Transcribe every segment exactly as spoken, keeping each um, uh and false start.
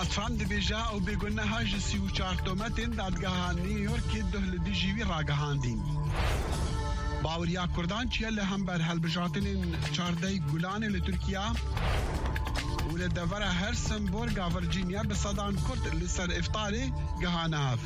دونالد ترامپ دبیجا او بگونه جسی و چهار تومتین دادگاه نیویورک ده لدیجیوی راگهاندین. باوریا کردان چیه لهم بر هلبجاتین چاردهی گولان لترکیا و لدوره هرسنبورگ ورجینیا بصدان کرد لسر افطاری گهاناف.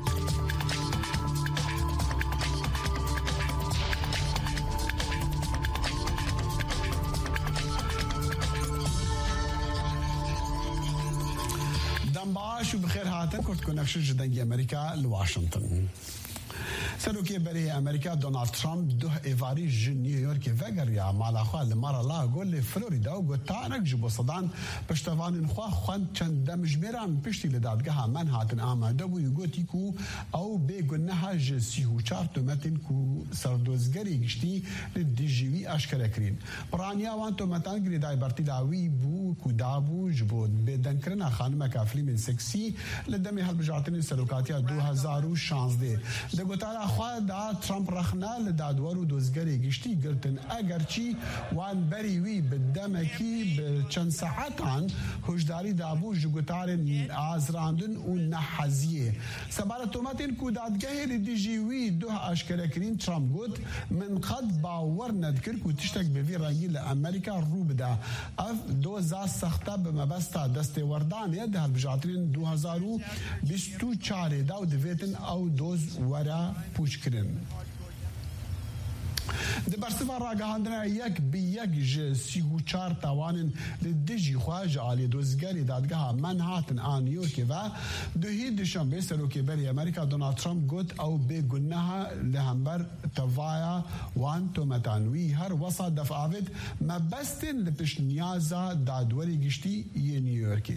باش وبخير هاتن كنت كونكشن جدنجي امريكا لواشنطن. سلوكي بري امريكا دونالد ترامب ده ايفاري جن نيويورك فجر يا مالا خال مره لا قول فلوريدا وقتانك جبو صدان بشتفان خوا خوان چند مجبران بشتي لدادگاه منهاتن آماده و يگوتيكو او بيگنها جسيهو چار تومتن كو سردوزگري گشتي لديجيوي اشكره كرين برانيا وان تومتان گريداي برتداوي بو كودابو جبو بدنكرنا خانم كافلي من سكسي لدمي هالبجاتن سلوكاتيا دو هزار و شانزده دگوتالا خوا دا ترامپ رخنا لدادوارو دوزگری گشتی گرتن اگرچی وان بریوی بدمکی بچند ساعتان هشداری دابو جگوتار آزراندن و نحزیه سبارت تومتین کو دادگاه لدیجیوی دو اشکره کرین ترامپ گوت من قد باور ندکر کو تشتک بوی رنگی لامریکا رو بدا اف دو زاز سخته بمبستا دست وردانه ده بجاترین دو هزار و بیست و چهار داو دویتن او دوز ورا پوچ کرن. د برسوا راگهاندنا یک بی یک ج سی و چهار توانن لدیجی خواج عالی دوزگری دادگاه منهاتن آن نیویورک و دوهی دوشنبه سروکی بری امریکا دونالد ترامپ گوت او بگنها لهمبر توایا وان تومتانوی هر وسط دفعاوید مبستن لپش نیازا دادوری گشتی ی نیویورکی.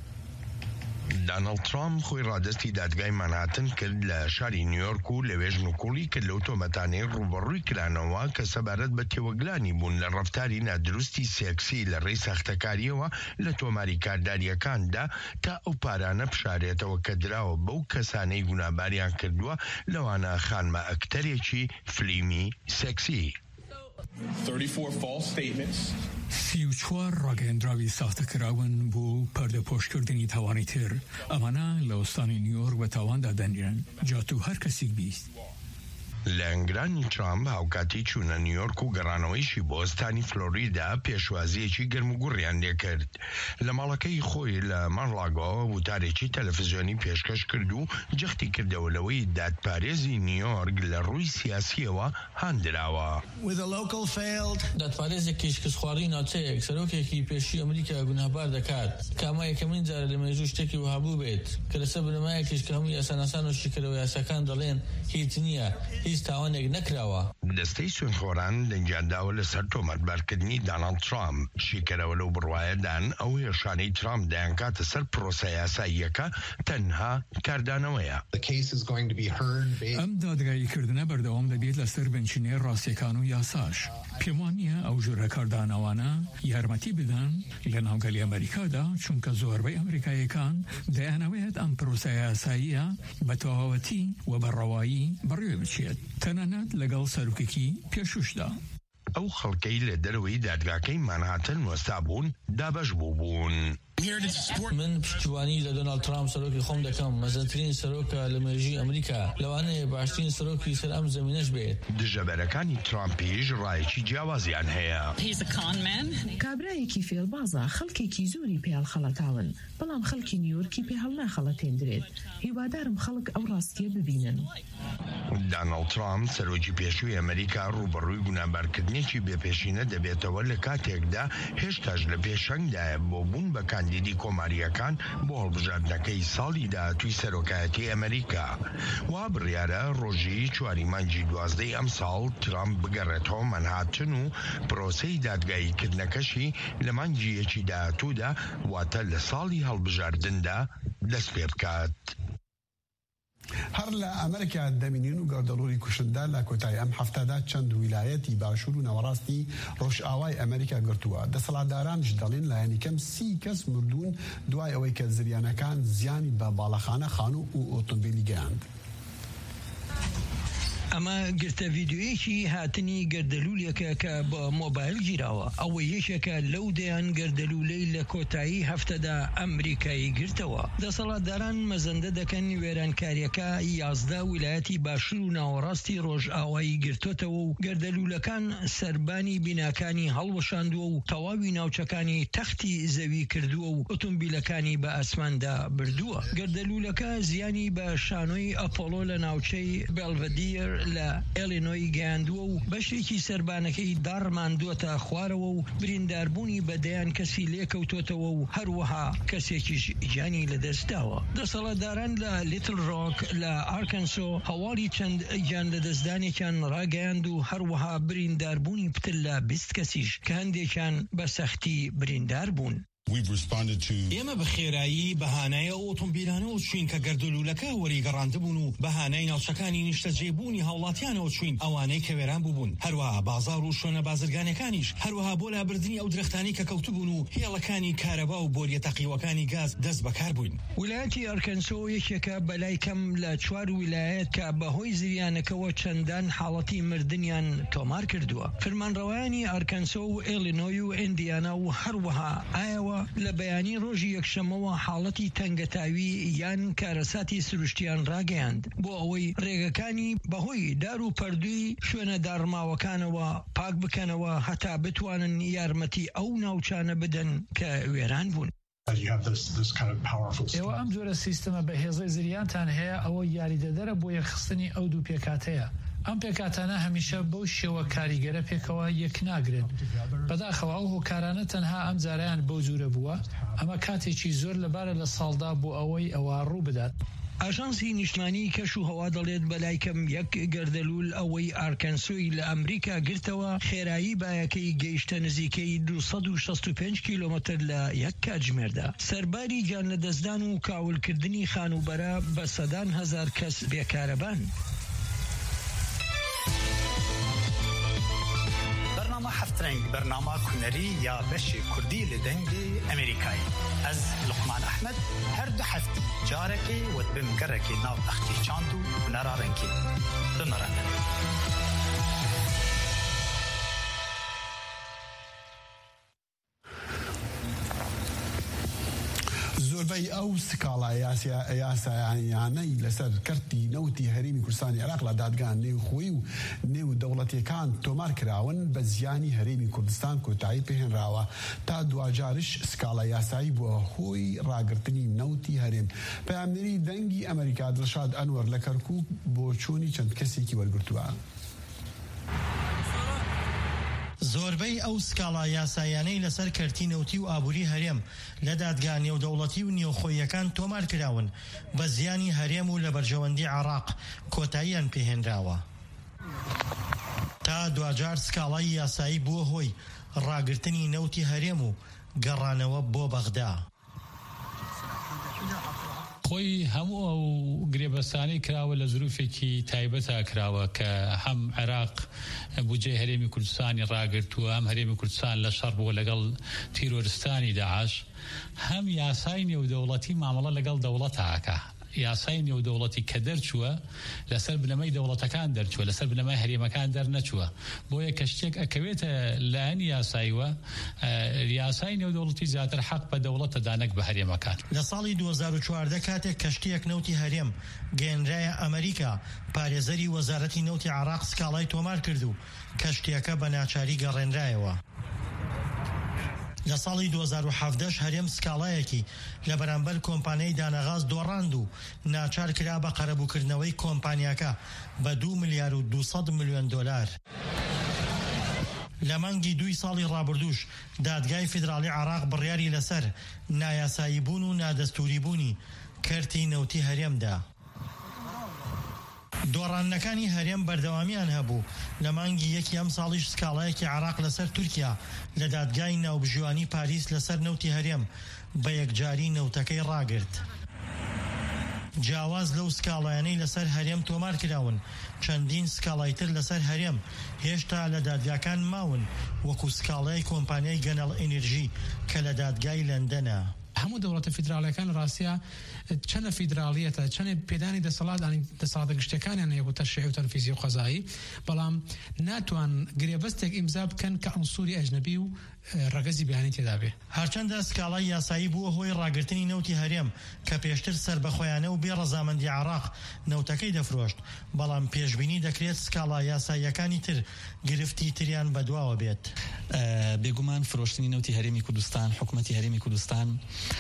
دونالد ترامپ خوی رادستی دادگاه منهاتن کرد لشاری نیویورک و لویج نکولی کرد لوتومتانی روبروی کرانوا که سبارت به تیوگلانی بون لرفتاری نادرستی سیکسی لری سختکاری و لتوماری کارداریکان دا تا او پارانه بشاریت و کدرا و بو کسانی گناباریان کردوا لوانا خانما اکتریچی فلیمی سیکسی. thirty-four false statements. سی و چوار راگهندراوی ساخته کراون بو پرده پشت کردنی توانی تر امانا لوستان نیویورک و توان دادنیرن جاتو هر کسی بیست. لانگرانی ترامپ هاوکاتی چونه نیویورک و گرانویشی بوستانی فلوریدا پیشوازیچی گرموگوریان لیکرد. لمالکی خوی لمارلاگو و تاریچی تلفزیونی پیشکش کردو جختی کرده ولوی داد پاریزی نیویورک لروی سیاسی و هندراوا. داد پاریزی کشکس خواری ناته اکسروکی کی پیشی امریکا گنهبار دکات کاما یکمین زار لمجوش تکی و هبو بیت کلسه بنمای کشک همی اسانسانو شکر و یاسکان دلین هیت نیا تاوانێک نەکراوە. دەستەی سوێنخۆران لەنجیانداوە لەسەر تۆمەتبارکردنی دۆناڵد ترامپ شیکەرەوە لەو بڕوایەدان ئەو هێشانەی ترامپ دەیانکاتە سەر پرۆسە یاساییەکە تەنها کاردانەوەیە. ئەم دادگاییکردنە بەردەوام دەبێت لەسەر بنچینەی ڕاستیەکان و یاساش. پێم وانە ئەو ژوورە کاردانەوانە یارمەتی بدەن لە ناوگەلی ئەمریکادا چونکە زۆربەی ئەمریکایەکان دەیانەوێت ئەم پرۆسە یاساییە بە تەواوەتی و بەڕەوایی بەڕێوە بچێت تەنانەت لەگەڵ سەرۆکێکی پێشوشدا. ئەو خەڵکەی لە دەرەوەی دادگاکەی مانهاتن وەستا بوون دابەش بوو بوون. من پشتیوانی لە دۆنالد ترامپ سەرۆکی خۆم دەکەم مەزنترین سەرۆکە لە مێژووی ئەمریکا لەوانەیە باشترین سەرۆکی سەر ئەم زەمینەش بێت. دژەبەرەکانی ترامپیش ڕایەکی جیاوازیان هەیە. کابرایەکی فێڵبازە خەڵکێکی زۆری پێ هەڵخەڵەتاون بەڵام خەڵکی نیویۆرکی پێ هەڵناخەڵەتێندرێت. هیوادارم خەڵک ئەو ڕاستیە ببینن. دۆناڵد ترامپ سەرۆکی پێشووی ئەمریکا ڕوبەڕووی گونابارکردنێکی بێپێشینە دەبێتەوە لە کاتێکدا هێشتاش لە پێشەنگدایە بۆ بوون بە کاندیدی کۆماریەکان بۆ هەڵبژاردنەکەی ساڵی داهاتووی سەرۆکایەتی ئەمریکا. وا بڕیارە ڕۆژی چواری مانگی دوازدەی ئەم ساڵ ترامپ بگەڕێتەوە منهاتن و پرۆسەی دادگاییکردنەکەشی لە مانگی یەکی داهاتوودا واتە لە ساڵی هەڵبژاردندا دەست پێ بکات. هر لأمريكا دامينين وقردلوري كشندا لكوتاي أم حفتادا چند ولايتي باشور ونوراستی روش آواي أمريكا قرتوا دسالداران جدالين لأني كم سي كس مردون دواي أوي كزريانا كان زياني ببالخانة خانو و أوتومبيلي جاند. ئەمە گرتە ڤیدیۆیەکی هاتنی گەردەلوولێکە کە بە مۆبایل گیراوە. ئەوە یەکێکە لەو دەیان گەردەلوولەی لە کۆتایی هەفتەدا ئەمریکایی گرتەوە. دەسەڵاتداران مەزەندە دەکەن وێرانکاریەکە یازدە ویلایەتی باشوور و ناوەڕاستی ڕۆژئاوایی گرتوتەوە و گەردەلوولەکان سەربانی بیناکانی هەڵوەشاندووە و تەواوی ناوچەکانی تەختی زەوی کردووە و ئۆتۆمبیلەکانی بە ئاسماندا بردووە. گەردەلوولەکە زیانی بە شانۆی ئەپۆلۆ لە ناوچەی بێلڤەدیر لە ئێلینۆی گەیاندووە و بەشێکی سەربانەکەی داڕماندووەتە خوارەوە و برینداربوونی بەدەیان کەسی لێکەوتوتەوە و هەروەها کەسێکیش گیانی لەدەستداوە. دەسەڵاتداران لە لیتل ڕۆک لە ئارکەنسۆ هەواڵی چەند گیان لەدەستدانێکیان ڕاگەیاند و هەروەها برینداربوونی پتر لە بیست کەسیش کە هەندێکیان بە سەختی بریندار بوون. ئێمە بە خێرایی بەهانایە ئۆتۆمبیلانەوە چوین کە گەردەلوولەکە وەریگەڕاندەبوون و بەهانای ناوچەکانی نیشتەجێبوونی هاوڵاتیانەوە چوین ئەوانەی کە وێران بووبوون. هەروەها بازاڕ و شوێنە بازرگانەکانیش هەروەها بۆ لابردنی ئەو درەختانی کە کەوتبوون و هێڵەکانی کارەبا و بۆریە تەقیوەکانی گاز دەست بەکار بووین. ویلایەتی ئەرکەنسۆ یەکێکە بەلای کەم لە چوار ویلایەت کە بەهۆی زریانەکەوە چەندان حاڵەتی مردنیان تۆمار کردووە. فرمانڕەوایانی ئارکەنسۆ و ئێلینۆی و ئیندیانا و هەروەها ئایەوە لە بەیانی ڕۆژی یەکشەمەوە حاڵەتی تەنگەتاوی یان کارەساتی سروشتیان ڕاگەیاند بۆ ئەوەی ڕێگەکانی بەهۆی دار و پەردووی شوێنە داڕماوەکانەوە پاک بکەنەوە هەتا بتوانن یارمەتی ئەو ناوچانە بدەن کە وێران بوون. ئێوە ئەم جۆرە سیستەمە بە هێزەی زریانتان هەیە ئەوە یاریدەدەرە بۆ یەکخستنی ئەو دوو پێکاتەیە. ئەم پێکاتانە هەمیشە بەو شێوە کاریگەرە پێکەوە یەک ناگرن. بەداخەوە ئەو هۆکارانە تەنها ئەم جاریان بەو جوورە بووە. ئەمە کاتێکی زۆر لەبارە لە ساڵدا بۆ ئەوەی ئەوە ڕوو بدات. ئاژانسی نیشتمانی کەش و هەوا دەڵێت بەلای کەم یەک گەردەلوول ئەوەی ئارکەنسۆی لە ئەمریکا گرتەوە خێرایی بایەکەی گەیشتە نزیکەی دووسەد و شەست و پێنج کیلۆمەتر لە یەک کاتژمێردا. سەرباری گیان لەدەستدان و کاولکردنی خانوبەرە بە سەدان هەزار کەس بێکارەبان. هەفترنگ بەرنامە کوونەری یا بەشی کوردی لە دەنگی ئەمریکایی. ئەز لوقمان ئەحمەد هەردوو هەفتی جارێکی وت بم گەڕێکی ناو تەختی چاند و هونەرا ڕەنگی بمەڕەنە. زۆربەی ئەو سکاڵا یاسایانەی لەسەر کەرتی نەوتی هەرێمی کوردستانی عێراق لە دادگان نێوخۆی و نێو دەوڵەتیەکان تۆمار کراون بە زیانی هەرێمی کوردستان کۆتایی پێهێنراوە تا دوجارش سکاڵا یاسایی بووە هۆی ڕاگررتنی نەوتی هەرێم. پەیامنەری دەنگی ئەمریکا دڵشاد ئەنوەر لە کەرکووک بۆ چۆنی چەند کەسێکی وەرگرتووە. زۆربەی ئەو سکاڵا یاسایانەی لەسەر کەرتی نەوتی و ئابووری هەرێم لە دادگا نێودەوڵەتی و نێوخۆیەکان تۆمار کراون بە زیانی هەرێم و لە بەرژەوەندی عێراق کۆتاییان پێهێنراوە. تا دوجار سکاڵای یاسایی بووە هۆی ڕاگررتنی نەوتی هەرێم و گەڕانەوە بۆ بەغدا. خۆی هەموو ئەو گرێبەستانەی کراوە لە زروفێکی تایبەتە کراوە کە هەم عێراق بودجەی هەرێمی کوردستانی ڕاگرتووە، ئەم هەرێمی کوردستان لە شەڕ بووە لەگەڵ تیرۆریستانی داعش، هەم یاسای نێودەوڵەتی مامەڵە لەگەڵ دەوڵەتە ئاکا. یاسای نێودەوڵەتی کە دەرچووە لەسەر بنەمای دەوڵەتەکان دەرچووە، لەسەر بنەمای هەرێمەکان دەرنەچووە. بۆیە کە شتێک ئەکەوێتە لایەنی یاساییوە، یاسای نێودەوڵەتی زیاتر حەق بە دەوڵەتە دانەک بە هەرێمەکان. لە ساڵی دوو هەزار و چواردە کاتێک کەشتیەک نەوتی هەرێم گەێنرایە ئەمریکا، پارێزەری وەزارەتی نەوتی عێراق سکاڵای تۆمار کرد و کەشتیەکە بە ناچاری گەڕێنرایەوە. لە ساڵی دوو هەزار و هەڤدەش هەرێم سکاڵایەکی لە بەرامبەر کۆمپانیای دانەغاز دۆڕاند و ناچار کرا بە قەرەبووکردنەوەی کۆمپانیاکە بە دوو ملیار و دووسەد ملیۆن دۆلار. لە مانگی دوی ساڵی ڕابردووش دادگای فیدراڵی عێراق بڕیاری لەسەر نایاسایی بوون و نادەستوری بوونی کەرتی نەوتی هەرێمدا. دۆڕانەکانی هەرێم بەردەوامیان هەبوو. لە مانگی یەکی ئەم ساڵیش سکاڵایەکی عێراق لەسەر تورکیا لە دادگای ناوبژوانی پاریس لەسەر نەوتی هەرێم بە یەکجاری نەوتەکەی ڕاگرت. جیاواز لەو سکاڵایانەی لەسەر هەرێم تۆمار کراون، چەندین سکاڵایتر لەسەر هەرێم هێشتا لە دادگاکان ماون، وەکو سکاڵای کۆمپانیای گەنەڵ ئێنێرژی کە لە دادگای لەندەنە. هەموو دەوڵەتە فیدراڵیەکان ڕاستیە چەنە فیدراڵیەتە چەنە پێدانی دەسەڵات دەسەڵاتە گشتەکانیان هەیە بۆ تەشریع و تەنفیزی و قەزایی، بەڵام ناتوان گرێبەستێک ئیمزا بکەن کە ئەنسوری ئەجنەبی و ڕەگەزی بیانی تێدا بێ. هەرچەندە سکاڵای یاسایی بووە هۆی ڕاگررتنی نەوتی هەرێم کە پێشتر سەر بەخۆیانە و بێ ڕەزامەندی عێراق نەوتەکەی دەفرۆشت، بەڵام پێشبینی دەکرێت سکاڵا یاساییەکانی تر گرفتی تریان بەدواوە بێت. بێگومان فرۆشتنی نەوتی هەرێمی کوردستان، حکوومەتی هەرێمی کوردستان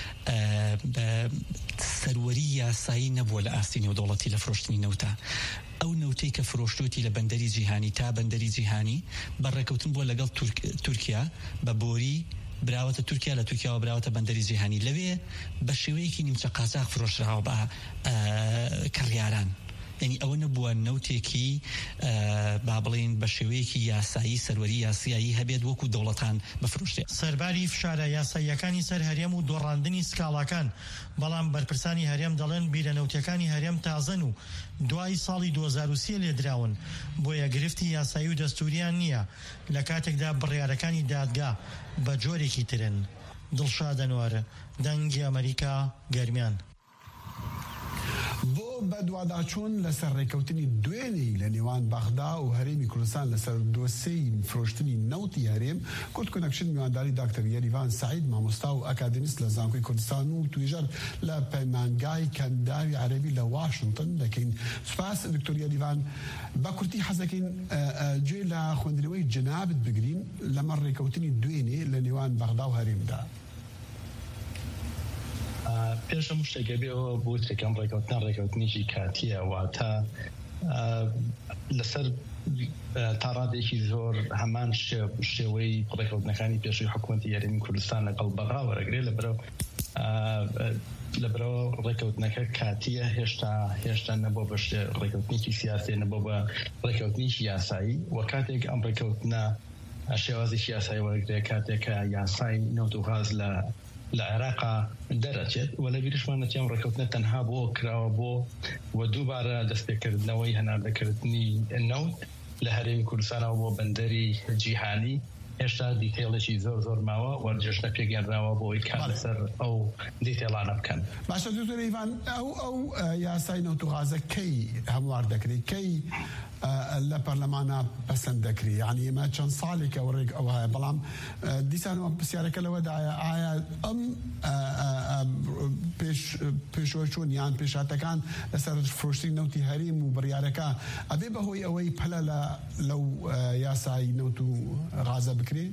سەروەری یاسایی نەبووە لە ئاستینی و دەوڵەتی لە فرۆشتنی نەوتە. ئەو نەوتەی کە فرۆشتوتی لە بەندەری جیهانی تا بەندەری جیهانی بەڕێکەوتن بووە لەگەڵ تورکیا بە بۆری براوەتە تورکیا، لە تورکیاوە براوەتە بەندەری جیهانی، لەوێ بە شێوەیەکی نیمچە قازاق فرۆشراوە بە کڕیاران. یعنی ئەوە نەبووە نەوتێکی با بڵێن بە شێوەیەکی یاسایی سەروەری یاسایی هەبێت وەکو دەوڵەتان بفرۆشتێ. سەرباری فشارە یاساییەکانی سەر هەرێم و دۆڕاندنی سکاڵاکان، بەڵام بەرپرسانی هەرێم دەڵێن بیرەنەوتەکانی هەرێم تازەن و دوای ساڵی دوو هەزار و سێ لێدراون، بۆیە گرفتی یاسایی و دەستوریان نییە لە کاتێکدا بڕیارەکانی دادگا بە جۆرێکی ترن. دڵشاد ئەنوەر، دەنگی ئەمریکا، گەرمیان. بۆ بەدواداچوون لەسەر ڕێکەوتنی دوێنەی لە نێوان بەغدا و هەرێمی کوردستان لەسەر دۆسەی فرۆشتنی نەوتی هەرێم، کورد کۆنەکشن میوانداری داکتەر یەریڤان سەعید مامۆستا و ئەکادمیست لە زانکۆی کوردستان و توێژەر لە پەیمانگای کەنداوی عەرەبی لە واشنگتن دەکەین. سوپاس دکتۆر یەریڤان. بە کورتی حەزەکەین گوێ لە خوێندنەوەی جنابت بگرین لەمە ڕێکەوتنی دوێنێ لە نێوان بەغدا و هەرێمدا. پێش هەموو شتێکە بێەوە بۆ تێکەم ڕێکەوتنە ڕێکەوتنیشی کاتیە، واتە لەسەر تا ڕادێکی زۆر هەمان شێوەی ڕێکەوتنەکانی پێشووی حکوومەتی هەرێمی کوردستان لەگەڵ بەغا وەرەگرێت لەبەرەوە لەبەرەوە ڕێکەوتنەکە کاتیە، هێشتا هێشتا نەبووە بە ڕێکەوتنیی سیاسی، نەبووە بە ڕێکەوتنیشی یاسایی، و کاتێک ئەم ڕێکەوتنە شێوازیشی یاسایی وەرەگرێت کاتێکە یاسای نەوت و غاز لە لە عێراقا دەرەچێت، و لە بیرشمان نەچێم ڕێکەوتنە تەنها بۆ کراوە بۆ و دووبارە دەستپێکردنەوەی هەناردەکردنی نەوت لە هەرێمی کوردستانەوە بۆ بەندەری جیهانی. هێشتا دیتێڵێکی زۆر زۆر ماوە وەرجێشتە پێگەێنراوە بۆ ئەوی کات لەسەر ئەو دیتێڵانە بکەن. باشە دکتۆر یەریڤان، ئەو ئەو یاسای نەوت و غازە کەی هەموار دەکرێت، کەی لە پەرلەمانە پەسەند دەکری؟ یعنی ئێمە چەند ساڵێکە ڕێک ئەو هەیە، بەڵام دیسانەوە پرسیارەکە لەوەدایە ئایا ئەم پێشۆچوون یان پێشاتەکان لەسەر فرۆشتنی نەوتی هەرێم و بڕیارەکە ئەبێ بەهۆی ئەوەی پەلە لەو یاسای نەوت و غازە بکرێت؟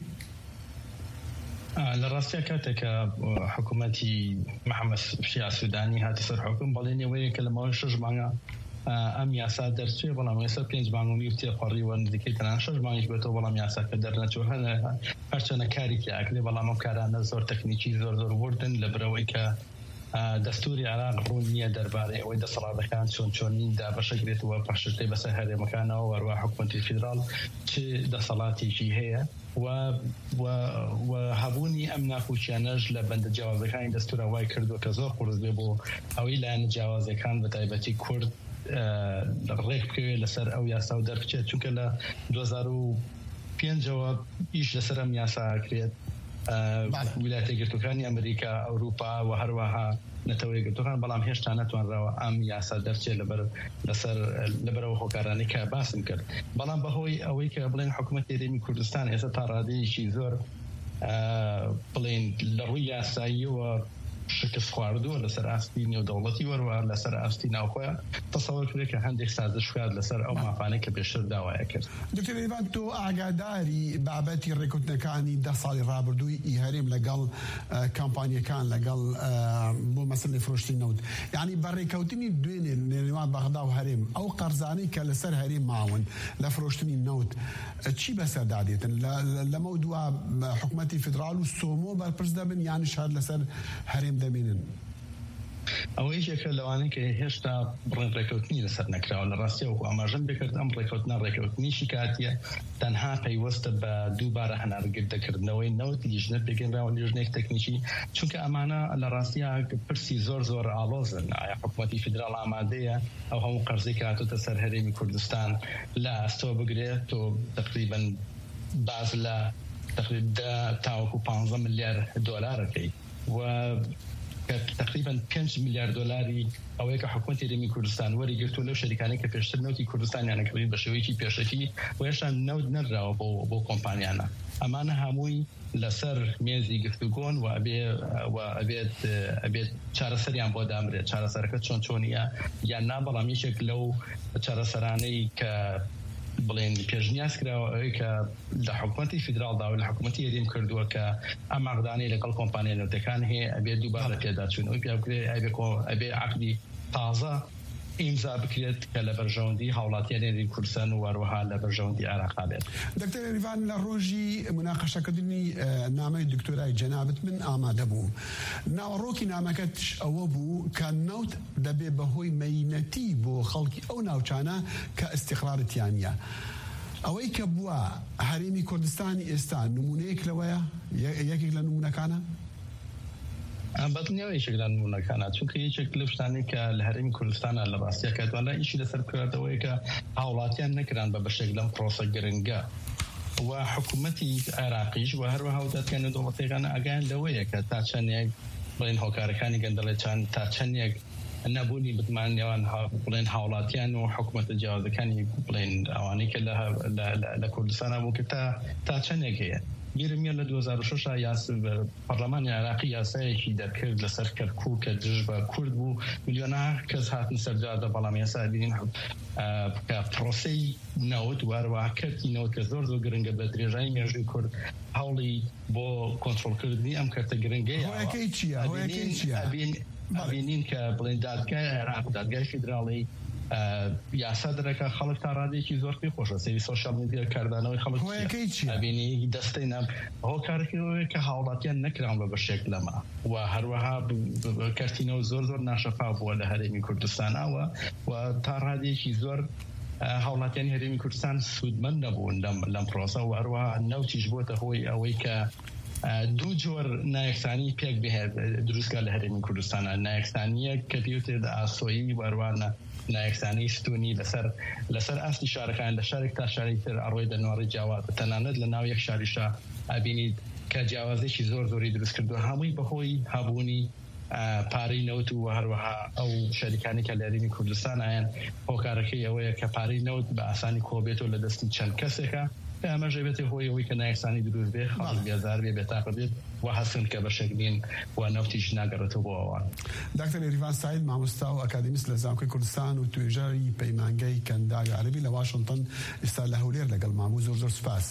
لە ڕاستیە کاتێکە حکوومەتی محەممەد شیع سوودانی هاتی سەر حکم، بەڵێنەوەیە کە لە ماوەی شەش مانگە ئەم یاسا دەرچێ، بەڵام ێستا پێنج مانگی و تێخۆڕیوە نزیکەی تەنان شەش مانگیش بێتەوە، بەڵام یاساکە دەرنەچوە هەرچەنە کارێکی ئاکرێ، بەڵام ئەم کارانە زۆر تەکنیکی زۆر زۆر وردن لە برەوەی کە دەستوری عێراق ڕوون نییە دەربارەی ئەوەی دەسەڵاتەکان چۆن چۆنین دابەشەگرێتەوە پاشتەی بەسەر هەرێمەکانەوە، وەروە حکوومەتی فیدراڵ چ دەسەڵاتێکی هەیە، و هەبوونی ئەم ناخوچیانەش لە بەندە جیاوازەکانی دەستورە وای کردووە کە زۆر قورس بێ بۆ ئەوەی لایەنە جیاوازەکان بە تایبەتی کورد ڕێک بکەوێت لەسەر ئەو یاسا و دەربچێت، چونکە لە دوو هەزار و پێنجەوە ئیش لەسەر ئەم یاسا کرێت. ویلایەتە یەکگرتووەکانی ئەمریکا، ئەوروپا و هەروەها نەتەوەی یەکگرتووەکان، بەڵام هێشتا نەتوانراوە ئەم یاسا دەرچێت لەسەر لەبەرەوە هۆکارانەی کە باسم کرد. بەڵام بەهۆی ئەوەی کە بڵێن حکوومەتی هەرێمی کوردستان ئێستا تا ڕادەیەکی زۆر بڵێن لە ڕووی یاساییەوە شکست خواردووە لەسەر ئاستی نێودەوڵەتی، وەروە لەسەر ئاستی ناوخۆیان، تەسەوەر کرێت کە هەندێک سازشکار لەسەر ئەو مافانەی کە پێشتر داوایە کرد. دکتۆر یەریڤان، تۆ ئاگاداری بابەتی ڕێکوتنەکانی دە ساڵی ڕابردووی هەرێم لەگەڵ کامپانیەکان لەگەڵ بۆ مەسەلەی فرۆشتنی نەوت، یعنی بە ڕێکەوتنی دوێنێ لە نێوان بەغدا و هەرێم ئەو قەرزانەی کە لەسەر هەرێم ماون لە فرۆشتنی نەوت چی بەسەردادێتن؟ لەمە دووە حکوومەتی فیدراڵ و سۆمۆ بەرپرس دەبن یانیش هەر لەسەر هەرێم دەمێنن؟ ئەوەی یەکە لەوانەیە کە هێشتا بڕێن ڕێکەوتنی لەسەر نەکراوە، لە ڕاستی وەکو ئاماژەم بکرد ئەم ڕێکەوتنە ڕێکەوتنیشی کاتیە تەنها پەیوەستە بە دووبارە هەناردەکردنەوەی نەوت لیژنە پێگەنراوە لیژنێک تەکنیکی، چونکە ئەمانە لە ڕاستیە پرسی زۆر زۆر ئاڵۆزن. ئایا حکوومەتی فیدراڵ ئامادەیە ئەو هەموو قەرزەی کە هاتووەتە سەر هەرێمی کوردستان لە ئاستەوە بگرێت و تقریبەن باز لە تقریبا تاوەکو پانزە ملیار دۆلارەکەی و تقریبا پێنج میلیارد دلاری ئەوەیە کە حکوومەتی هەرێمی کوردستان وەریگرتووە لەو شەریکانەی کە پێشتر نەوتی کوردستانیانە کردین بە شێوەیەکی پێشەکی و هێشتا نەوت نەدراوە بۆ بۆ کۆمپانیانە ئەمانە هەمووی لەسەر مێزی گفتوگۆن و ئەبێ و ئەبێت ئەبێت چارەسەریان بۆ دامرێت چارەسەرەکە چۆن چۆنیە یان نا بەڵام یەکێک لەو چارەسەرانەی کە بڵێن پێشنیاز کراوە ئەوەی کە لە حکوومەتی فیدراڵدا و لە حکوومەتی هەرێم کردووە کە ئەم عەقدانەی لەگەڵ کۆمپانیای نەوتەکان هەیە ئەبێت دووبارە تێداچوون ئەوەی پێ بکرێت ئەبێ عەقدی تازە ئیمزا بکرێت کە لە بەرژەوەندی هاوڵاتیانی هەرێمی کوردستان و هەروەها لە بەرژەوەندی عێراق بێت. دکتۆر ریڤان لە ڕۆژی مناقەشەکردنی نامەی دکتۆرای جەنابەت من ئامادە بوو. ناوەڕۆکی نامەکەتش ئەوە بوو کە نەوت دەبێ بەهۆی مەینەتی بۆ خەڵکی ئەو ناوچانە کە ئیستیقرارەتیانە. ئەوەی کە بووە هەرێمی کوردستانی ئێستا نمونەیەک لەوەیە یەکێک لە نمونەکانە؟ بەدڵنیەوە یەکێک لە نمونەکانە چونکە یەکێک لە شتانەی کە لە هەرێمی کوردستانە لە باستیەکە دوانە ئیشی لەسەر کردەوەی کە هاوڵاتیان نەکران بە بەشێک لەم پرۆسە گرنگە و حکوومەتی عێراقیش و هەروەها وڵاتیان دەوڵەتەکان ئاگایان لەوەیە کە تا چەندێک بڵێن هۆکارەکانی گەندەڵێکان تا چەندێک نەبوونی بتمانیان بڵێن هاوڵاتیان و حکوومەتە جیاوازەکانی بڵێن ئەوانەی کە لە کوردستانە بوو کە تا چەندێک هەیە. گیرمە لە دو هزار و شش یاس پەرلەمانی عێراقی یاسایەکی دەرکرد لەسەر کەرکووک کە دژ بە کورد بوو میلیۆنە کەس هاتن سەرجادە بەڵام یاسا بینین کە پرۆسەی نەوت وارەوە کەرتی نەوت کە زۆر زۆر گرنگە بە درێژایی مێژووی کورد هەوڵی بۆ کۆنتڕۆڵکردنی ئەم کەرتە گرنگەیە. هۆیەکەی چییە؟ هۆیەکەی چییە؟ بینین کە بڵێن دادگای عێراق دادگای فیدراڵی یاسا دەرەکە خەڵک تا ڕادێکی زۆر پێ خۆشە سەری سۆشیال میدیا کاردانەوەی خەڵک بینی دەستەی نام هۆکارێکەوەی کە هاوڵاتیان نەکران بە بەشێک لەمە و هەروەها کەرتینەوە زۆر زۆر ناشەفا بووە لە هەرێمی کوردستانەوە و تا ڕادێکی زۆر هاوڵاتیانی هەرێمی کوردستان سوودمەند نەبوون لەم پرۆسە و هەروەها نەوتیش بووەتە هۆی ئەوەی کە دوو جۆر نایەکسانی پێک بهێت دروستکە لە هەرێمی کوردستانە نایەکسانیە کە پێوتێت ئاسۆیی وەروانە نایەکسانی ستونی لەسەر لەسەر ئاستی شارەکان لە شارێک تا شاری تر ئەڕۆی دەنواری جیاواز تەنانەت لە ناو یەک شاریشە ئەبینیت کە جیاوازێکی زۆر زۆری دروست کردووە هەمووی بەهۆی هەبوونی پارەی نەوت و هەروەها ئەو شەریکانی کە لە هەرێمی کوردستان ئایان هۆکارەکەی ئەوەیە کە پارەی نەوت بە ئاسانی کۆبێتەوە لە دەستی چەند کەسێکە ئەمەژێ بێتێ هۆی ئەوەی کە نایەکسانی دروست بێ خەڵک بێزار بێ بێتاقە بێت و هەستن کە بەشێک بین و نەوتیش ناگەڕێتەوە بۆ ئەوان. دکتۆر ریڤان سعید مامۆستا و ئەکادمیست لە زانکۆی کوردستان و توێژەری پەیمانگەی کەنداوی عەرەبی لە واشنگتن ئێستا لە هەولێر لەگەڵ مامۆ زۆر زۆر سوپاس.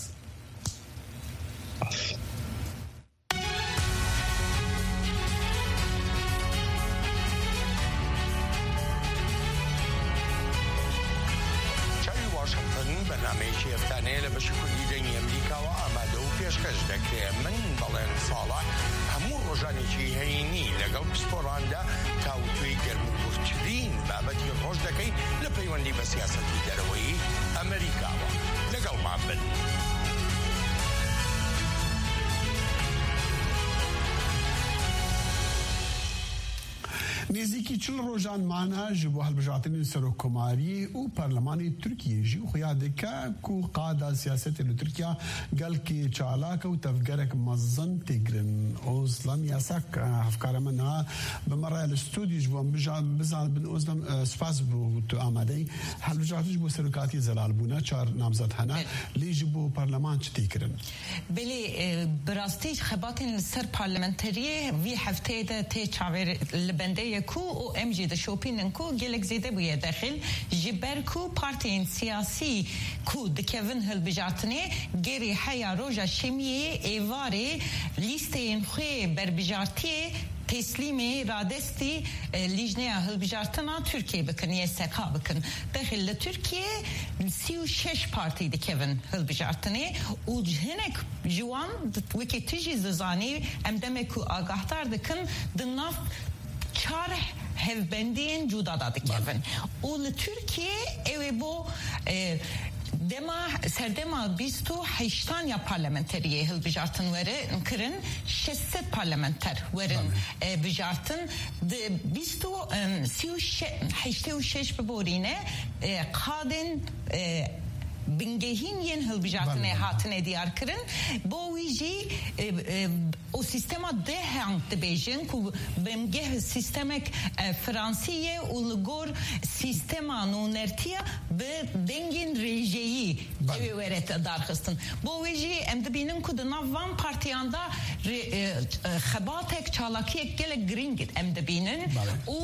بەنامەیەکی هەفتانەیە لە بەشی کوردی دەنگی ئەمریکاوە ئامادە و پێشکەش دەکرێت. من بەڵێن ساڵح هەموو ڕۆژانێکی هەینی لەگەڵ پسپۆڕاندا تاوتوێی گەرموگوفتترین بابەتی ڕۆژ دەکەی لە پەیوەندی بە سیاسەتی دەرەوەی ئەمریکاوە. لەگەڵمان بن. نزیکی چل ڕۆژان مانە ji bo hilbijartinên serokkomariyê û Parlemanê Tirkiyê jî xuya dike ku qada siyasetê li Tirkiya gelkî çalak û tevgerek mezin têgirin. Ozlan yasak hevkara min ha bi me re li stûdî ji bo bizan bin Ozlan spas bû tu amadeyî hilbijartî ji bo serokatiyê zelalbûne çar namzet hene lê ji bo Parleman çi tê kirin? Belê bi rastî xebatên li ser parlamenteriyê vî hefteyê de tê çavêr li bendeyê ku û em jî dişopînin ku gelek zêde bûye dexil ji ber ku partiyên siyasî ku dikevin hilbijartinê gerî heya roja şemiyê êvarê lîsteyên xwe berbijartiyê teslîmê radestî lijneya hilbijartina Tirkiye bikin yê seka bikin. Dexil li Tirkiye sî û şeş partî dikevin hilbijartinê û hinek ji wan wekî tu jî zizanî em demek ku agahdar dikin di nav çar hevbendiyên cuda da dikevin. û li Tirkiye ew ê bo dema serdema bîst û heştan ya parlamenteriyê hilbijartin were kirin şesset parlamenter werin bijartin bîst û sî û heştê û şeş biborîne qadên بنگهین ین هلبجاتنه هاتنه دیار کرن بو ویجی او سیستما ده هنگ دبیجن کو بمگه سیستمک فرانسیه و لگور سیستما نونرتیا به دنگین رژیی دوی ورت دارخستن بو ویجی ام دبینن کو دنوان پارتیاندا خباتک چالاکیک گل گرینگت ام دبینن و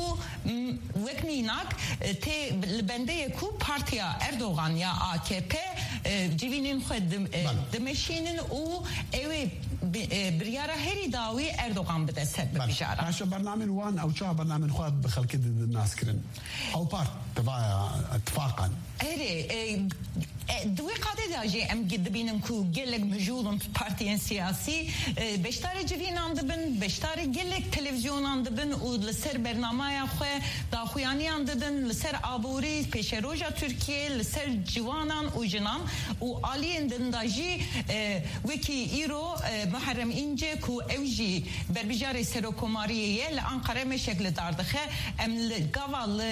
وکنیناک ته لبنده کو پارتیا اردوغان یا آ کی پی جوینین خود دمشینن و اوی بريارة هري داوي أردوغان بدأ سبب بجارة. عشان برنامج وان أو شو برنامج خواد بخلق الناس كرن أو بارت تبع اتفاقا. هري دوی قاعده داجی ام گد بینم کو گلگ مجولم پارتیان سیاسی بشتار جوین اندبن بشتار گلگ تلویزیون اندبن و لسر برنامه خو داخویانی اندبن لسر آبوری پیش روجا ترکیه لسر جوانان و جنان و عالی اندن داجی وکی ایرو محرم اینجا کو اوجی بربیجار سروکماریه لانقره مشکل داردخه ام لگوال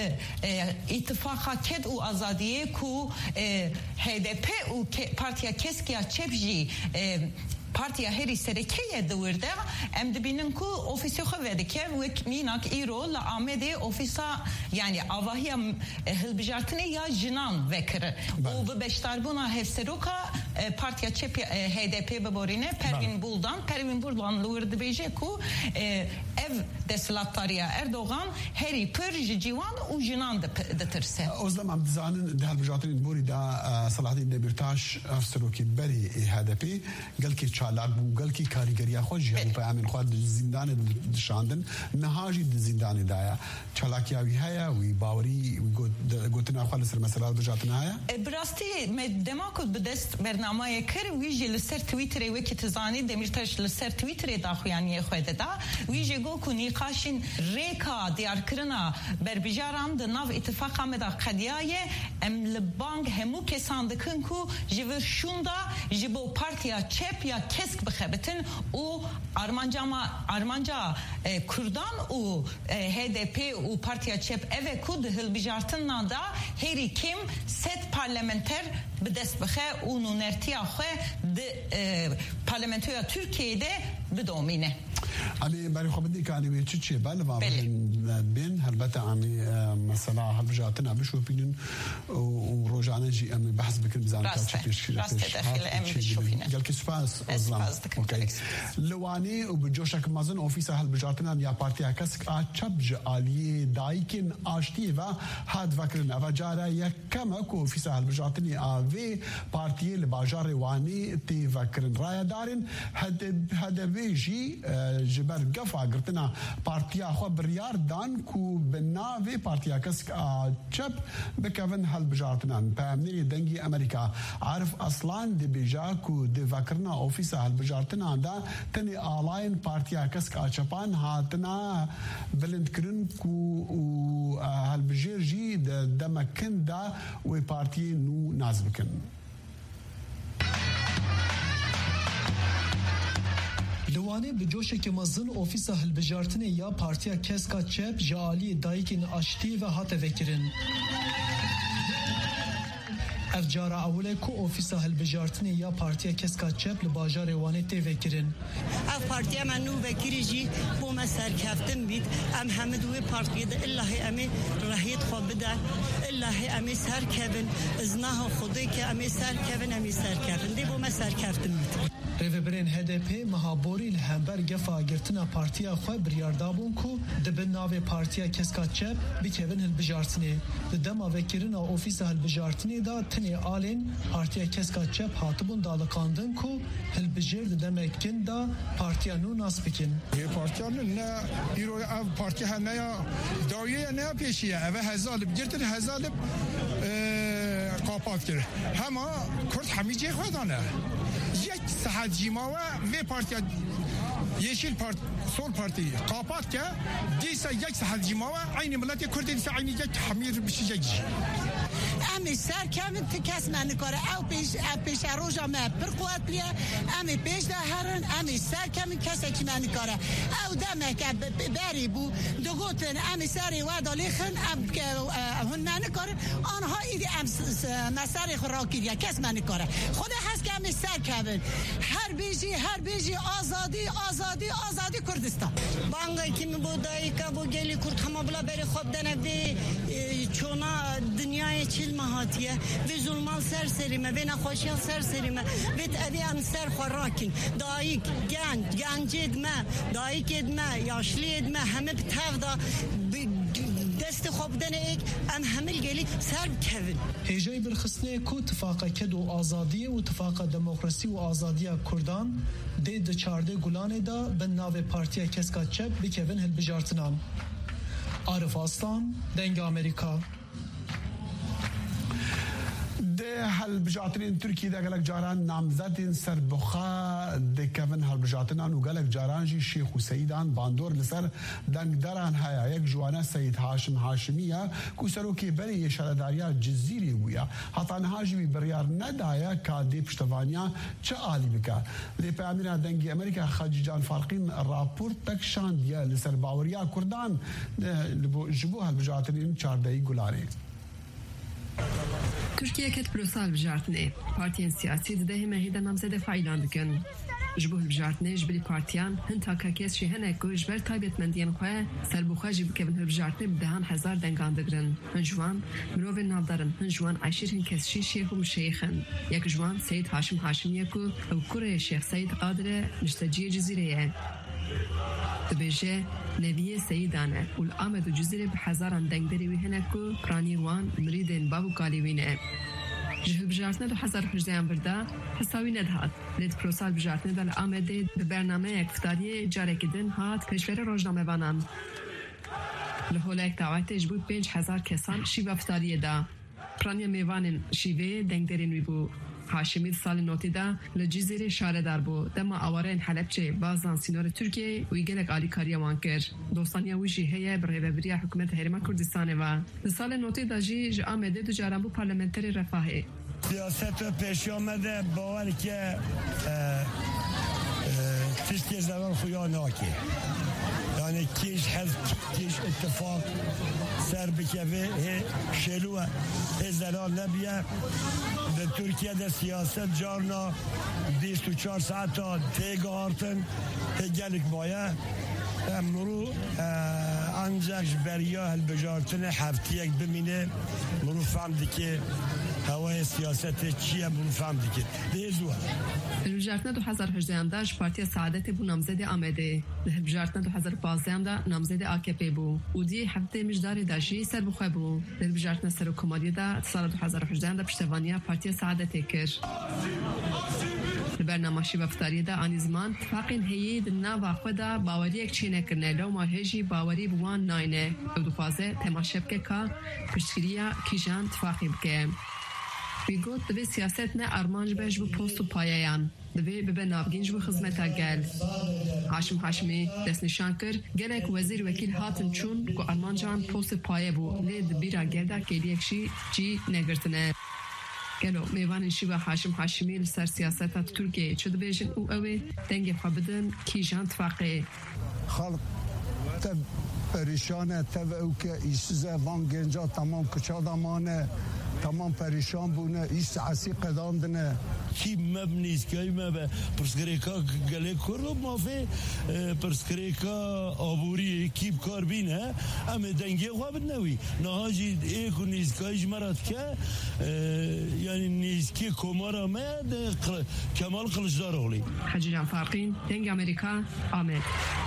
اتفاقا کد و آزادیه کو هی دی پی و پارتیا کسکیا چپجی پارتیا هری سرکیه دورده ام دبینن کو اوفیسی خو وده که وک میناک ایرو لا آمده اوفیسا یعنی آواهی هلبجارتنه یا جنان وکر و به بشتاربونا هفسروکا پارتیا چپ هی دی پی ببورینه پروین بولدان پروین بولدان لورده بیجه کو ev دستلاتاریا اردوغان هری پرج جوان و جنان دترسه اوزلم عم دزانن ده هلبجارتنه بوری دا صلاح الدین دبیرتاش افسروکی بری هی دی پی قال کی چالاک بو قال کی کاریگری خوش یعنی پیام خود زندان دشاندن نهاجی زندان دایا چالاکیاوی هيا وی باوری گوتنا خالص سر مسئله بجاتنا هيا براستی دماکو بدست برنامه کر ویجی لسر توییتر وکی تزانی دمیرتاش لسر توییتر داخویانی خود دا ویجی گو کو نیقاشین ریکا دیار کرنا بربیجاران د ناو اتفاق مدا قدیای ام لبانگ همو کسان دکن کو جیو شوندا جیبو پارتیا چپ یا کسک بخبتن و آرمانجا آرمانجا کردان و هی دی پی و پارتیا چپ اوه کود هلبجارتن نادا هری کم ست پارلمنتر به دست بخه و نونرتیا خواه ده پارلمنتویا ترکیه ده بدومینه أنا بري خبرني كاني بيتشي بالله بين بين هالبتا عمي مثلا هالبجاتنا بشو بينن ورجعنا جي أمي بحث بكل ميزان تاتش راست داخل أمي بشوفينا قال كسفاس أظلم أوكي لواني وبجوشك مازن أوفيس هالبجاتنا يا بارتي كسك أشبج عليه دايكن أشتي و هاد فكرنا وجارا يا كم أكو أوفيس هالبجاتني أبي بارتي لباجار واني تي فكرن رايا دارن هاد هاد بيجي جبر قفا قرتنا بارتيا خو بريار دان كو بناوي بارتيا كسك تشب بكفن هالبجارتنا بامني دنجي امريكا عارف اصلا دي بيجا كو دي فكرنا اوفيس هالبجارتنا دا تني الاين بارتيا كسك اتشبان هاتنا بلند كرن كو هالبجير جي دمكن دا و بارتي نو نازبكن لوانه بجوشه که مزن اوفیس هلبجارتنه یا پارتیا کسکا چپ جالی دایکین اشتی و هات وکرن افجارا اوله کو اوفیس هلبجارتنه یا پارتیا کسکا چپ لباجار وانه تی وکرن اف پارتیا منو وکری جی بو مسر کفتن بید ام حمد و پارتیا ده الله امی رهیت خو بده الله امی سر کبن ازناه خودی که امی سر کبن امی سر کبن دی بو مسر کفتن بید ریوبرین هی دی پی مهابوری الهمبر گفا گرتنا پارتیا خو بریاردابون کو دبن ناو پارتیا کسکا چپ بکوین هلبجارتنه دما وکرنا اوفیس هلبجارتنه دا تنی آلین پارتیا کسکا چپ هاتبون دالکاندن کو هلبجر دمکن دا پارتیا نو ناس بکن یه پارتیا نه ایرو اف پارتیا نه دایه نه پیشیه او هزالب گرتن هزالب قاپات کرد همه کرد همیشه خودانه یک ساعت جیماوه و پارتیا yeşil part sol parti kapat ki diyse یک ساعت جیماوه aynı millet kurdiyse aynı یک hamir bir şey ام سر کم کس من کاره او پیش پیش روزا ما پر قوت بیا ام پیش ده هرن ام سر کم کس کی من کاره او دم که بری بو دوگوتن ام سری و دالیخن ام که هن من کاره آنها ایدی ام مساری خوراکی کس من کاره خود هست که ام سر کبن هر بیجی هر بیجی آزادی آزادی آزادی کردستان بانگی که می بودایی که بو گلی کرد همه بلا بری خوب دنه بی چونا دنیای چیل مهاتیه بی ظلمان سر سریمه بی نخوشیان سر سریمه بیت ابی ام سر خوراکین دایی گنج گنج ادمه دایی ادمه یاشلی ادمه همه بتاو دا دست خوب دنه ایک ام همه گلی سر کون هیجای برخصنه کو اتفاق کد و آزادی و اتفاق دموکراسی و آزادی کردان دید چارده گلانه دا به ناو پارتیا کسکا چپ بکوین هل بجارتنان عارف آستان دنگ امریکا ده هالبجاتين تركي ده قالك جاران نامزدين سر بخا ده كفن هالبجاتين انو قالك جاران جي شيخ سيدان باندور لسر دنگ دران هيا يك جوانا سيد هاشم هاشمية كوسروكي بري يشالداريا جزيري ويا حتى نهاجي بريار ندايا كادي بشتفانيا چه آلي بكا لي بامينا دنگي امريكا خاجي جان فارقين رابورت تكشان ديا لسر باوريا كردان جبو هالبجاتين چاردهي گلاري Türkiye ket prosal bijartne partiyen siyasi de hemehide namzede faylan dikin jbuh bijartne jbili partiyan hin takakes şehene ku jber taybetmendiyen xwe serbuxa jib kevin bijartne bdehan hezar dengan digrin hin jwan mirovên navdarin hin jwan aşir hin kesşi şeyh û şeyxin yek jwan Seyid Haşim Haşimiye ku ew kurê Şeyh Seyid Qadirê nişteciye cizîreyê dibêje neviye seyidane û li Amed û Cizîrê bi hezaran dengderê wî hene ku piranî wan mirîdên bav û kalî wî ne ji hilbijartina du hezar hejdeyan birda hesa wî nedihat lê prosal bijartina da li Amedê bi bernameyek iftariyê carekî din hat pêşverê rojnamevanan li holek dawetê ji bo pênc hezar kesan şîva iftariyê da piraniya mêvanên şîvê dengderên wî bû Haşimi salê notê da li Cizîrê şaredar bû dema awareyên Helepçê bazan sînorê Tirkiyeyê wî gelek alîkariya wan kir dostaniya wî jî heye bi rêveberiya hikûmeta Herêma Kurdistanê ve li salê notê da jî ji Amedê du caran bû parlamenterê Refahê siyaset pêşiya me de bawerke tiştê zevan xuya nake yani kêj hezb kêj ittifaq ser bikeve hê şêlû hê zelal nebiye de Türkiye'de siyaset carna بیست و چهار ساعتا تیگه هارتن gelek baya مرو ancak بریا هالبجارتن هفتیک بمینه مرو فهمدی که هوای سیاست چیه مرو فهمدی که دیزوه البجارتنا دو هزار و هجده داش پارتیا سعادت بو نامزد آمده البجارتنا دو هزار و پانزده دا نامزد آکپی بو و دی هفته مجدار داشی سر بخواه بو البجارتنا سر کمالی دا سال دو هزار و هجده دا پشتوانیا پارتیا سعادت کر برنامه‌شی و افطاری دا آن زمان اتفاقین هیید نوا خدا باوری یک چینه کرنه لو ما هجی باوری بوان ناینه او دو فازه تماشب که که پشتگیریا کیجان اتفاقی بکه بیگوت دوی سیاست نه ارمانج بهش بو پست و پایه‌یان دوی ببه نافگینج بو خدمتا گل هاشم هاشمی دست نشان کر گلک وزیر وکیل هاتن چون که ارمانجان پست پایه بو لید بیرا گرده که دیکشی جی نگرتنه گلو میوان شیوه هاشم هاشمی لسر سیاست ترکیه چود بیشن او اوه دنگ خوابدن کیجان اتفاقی خلق تب پریشانه تب او که ایسوزه وان گنجا تمام کچادمانه تمام پریشان بونه ایست عسی قداندنه کی مبنیز که مبه پرسکریکا گله کرو مافه پرسکریکا آبوری کیب کار بینه اما دنگی خواب نوی نهاجی ایکو نیزکایش مراد که یعنی نیزکی کمارا مد کمال قلشدار اولی حجی جان فارقین دنگ امریکا آمد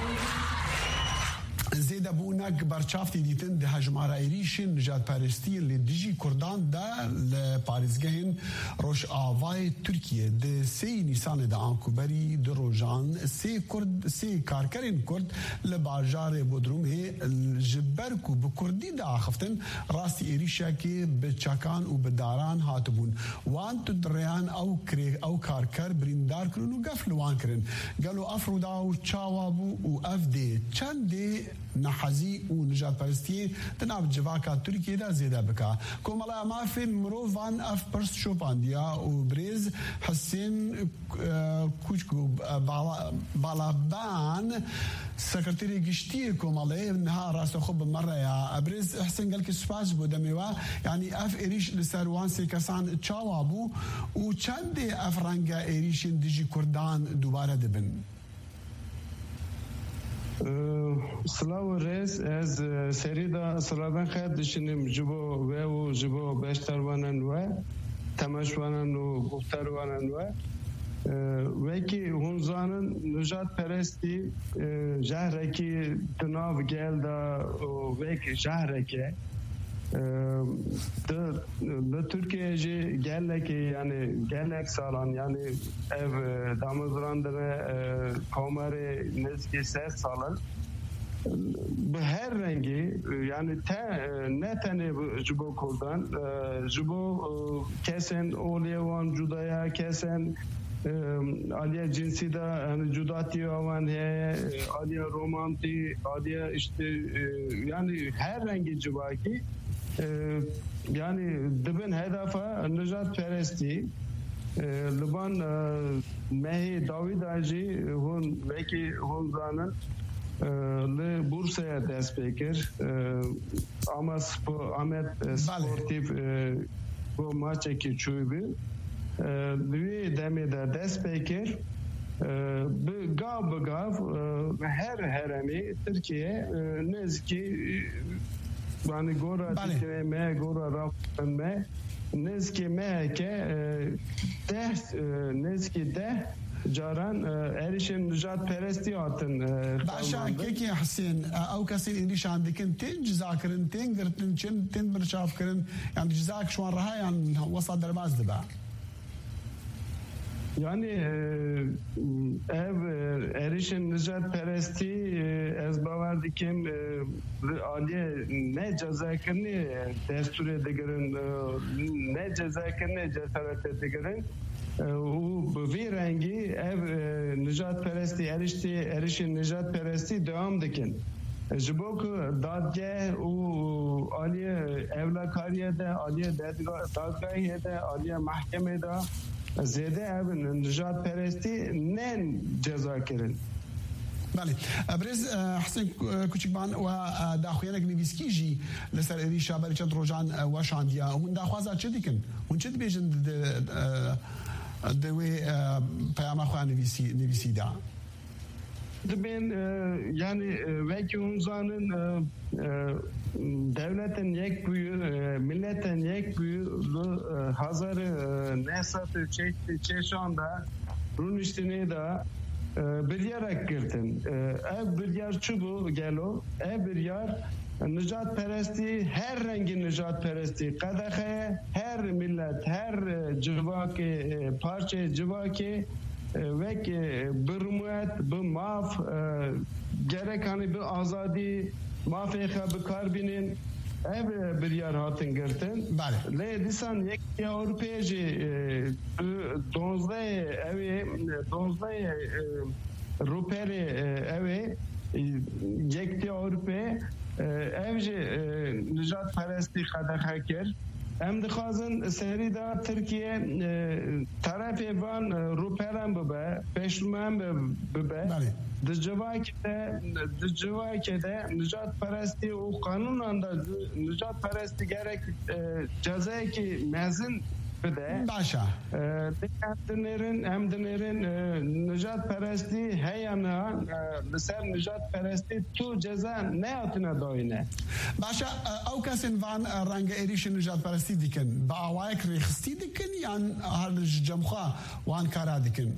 زیده بونک برچافتی دیتن ده هجمارا ایریشن نجات پرستی لدیجی کردان ده لپاریزگهن روش آوای ترکیه ده سی نیسان ده آنکوبری ده روژان سی کرد سی کارکرین کرد لباجار بودروم هی جبرکو بکردی ده آخفتن راستی ایریشه که به چکان و به داران هاتبون وان تو دریان او کری او کارکر بریندار کرن و گفل وان کرن گلو افرودا و چاوابو و افده چند ده نحزی و نجات پرستی تناب جواکا ترکیه دا زیده بکا کومالا مافین مروفان اف پرست شوپاندیا و بریز حسین کوچکو بالابان سكرتيري گشتي كومالي نهار راس خوب مره يا ابرز حسين قال لك سباس بودميوا يعني اف اريش لسروان سي كسان تشاوابو و چند افرانگا اريشين ديجي كردان دوباره دبن سلاو رئیس از سریدا سلادن خیلی دشنیم جبو و و جبو بشتروانن و تماشوانن و گفتروانن و وکی هنزانن نجات پرستی جهرکی تناو گل دا وک جهرکی ده ترکیه جی گلکی یعنی گلک سالان یعنی ev damızlandırı komari nezki ses salın bu her rengi yani te, ne tane jubo kurdan jubo kesen olevan judaya kesen aliye cinsi da yani cudati olan he aliye romanti aliye işte yani her rengi civaki yani dibin hedefa nijat peresti Liban mehi David Aji hun veki hun zanın le Bursa'ya dest bekir ama Ahmet sportif bu maçı ki çubi bir demede dest bekir bu gav gav her heremi Türkiye nezki yani gora dikme gora rafme nezki meke de nezki de جاران اريشن نجات پرستی آتن باشا كيكي حسين او كسين اللي شاندكن تين جزاكرن تين قرتن چن تين برشاف كرن يعني جزاك شوان رها يعني وسط درباز دبا yani ev erişin nijat peresti ez bavar dikim aliye ne cezakirni destur edegirin ne cezakirni cesaret edegirin bu bir rengi ev nijat peresti erişti erişin nijat peresti devam dikin jibok dadge u aliye evlakariyede aliye dadgahiyede aliye mahkemede زیاده ابن نجات پرستی نن جزا کردن. بله ابرز حسین کوچکبان و داخویانک نویسکیجی لسر ایریشا برای چند روزان واشاندیا اون داخوازا چه دیکن؟ اون چه بیشتر دوی پیام خوان نویسی نویسی دا؟ Ben yani veki unzanın devletin yek büyü, milletin yek büyü hazarı nesatı çekti çeşanda Run iştini de bir yer girdin. Ev bir yer çubu gelo, ev bir yer nijat peresti, her rengi nijat peresti, kadahe, her millet, her civaki, parça civaki ve ki bir muet, bir maf, gerek hani bir azadi, mafeha bir karbinin ev bir yer hatın girtin. Le disan yek Avrupa'yı donzday evi, donzday ruperi evi yek Avrupa'yı evci nijat peresti kadar kir. Hem dixwazin seri da Türkiye tarafê van rûperan bibe, pêşûman bibe, di civakê de di civakê de nijat perestî û qanûnan da nijat perestî gerek cezayekî mezin bide. Başa. Hem dinerin hem dinerin nijat perestî heyana ser nijat perestî tu ceza ne hatine dayine. Başa ew kesin van ranga êrişên nijat perestî dikin. Bi awayek rêxistî dikin yan her ji cemxwe wan kara dikin.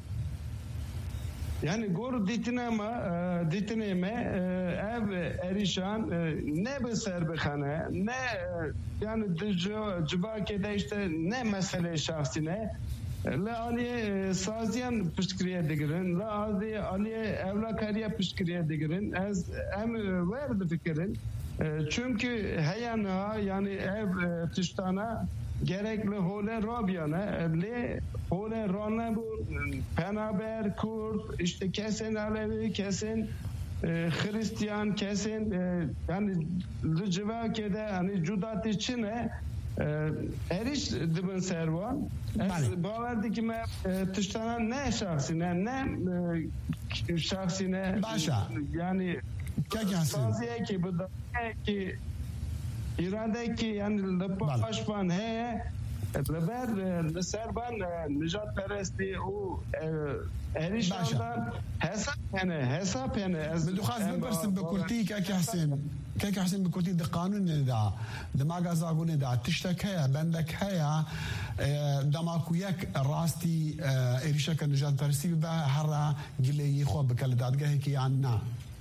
Yani gor ditinema ditineme ev erişan ne bir serbixane ne yani civake de işte ne mesele şahsine la aliye saziyan pişkiriye digirin la aliye aliye evlakariye pişkiriye digirin ez em verdi fikirin çünkü heyana yani ev tiştana gerekli hole Rabia'na le hole Rana bu Penaber Kurt işte kesin Alevi kesin Hristiyan kesin yani rıcıva kede hani cudat içine eriş dibin servan bavardı ki me tıştanan ne şahsine ne şahsine başa yani saziye ki bu da ki irade ki yani başban he Leber serban nijat peresti o erişandan hesap yani hesap yani بدو خاص برسم بكورتي كاكي حسين كاكي حسين بكورتي ده قانون دا دما غازاغون دا تشتك هيا بندك هيا دماكو يك راستي اريشك نجات برسي با حرا قلي خو بكل دادغه كي عنا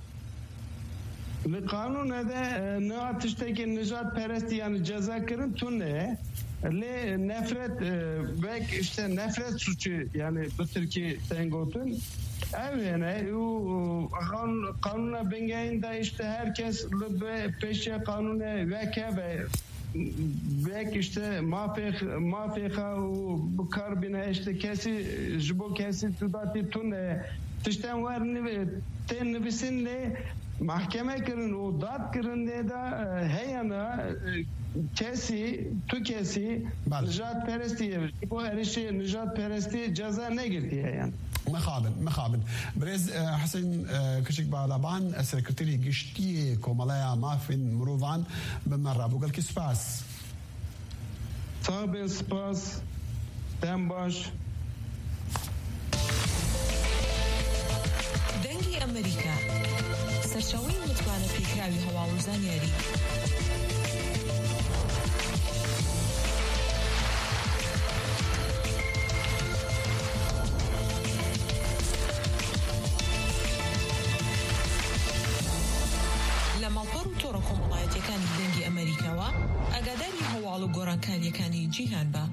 القانون هذا نوع تشتكي النجات peresti yani ceza kırın tune le nefret belki işte nefret suçu yani bu Türkiye tengotun evet o kanuna bengayında işte herkes peşe kanuna veke ve belki işte mafik mafika o bu karbine işte kesi jibo kesi tudati tune tişten var ne ten nevisinle mahkeme kırın o dat kırın diye de heyana kesi tükesi nijat peresti bu erişi nijat peresti ceza ne girdiği yani مخابن مخابن بريز حسين كشك بالابان سكرتيري قشتي كومالايا مافن مروفان بمرة بوغل كي سباس صابي سباس تنباش دنگی امریکا سرچاوی متوانه پیکراوی هەواڵ و زانیاری لە ماڵپەڕ و تۆڕە کۆمەڵایەتیەکانی دەنگی ئەمریکاوە ئاگاداری هەواڵ و گۆڕانکاریەکانی جیهان بە.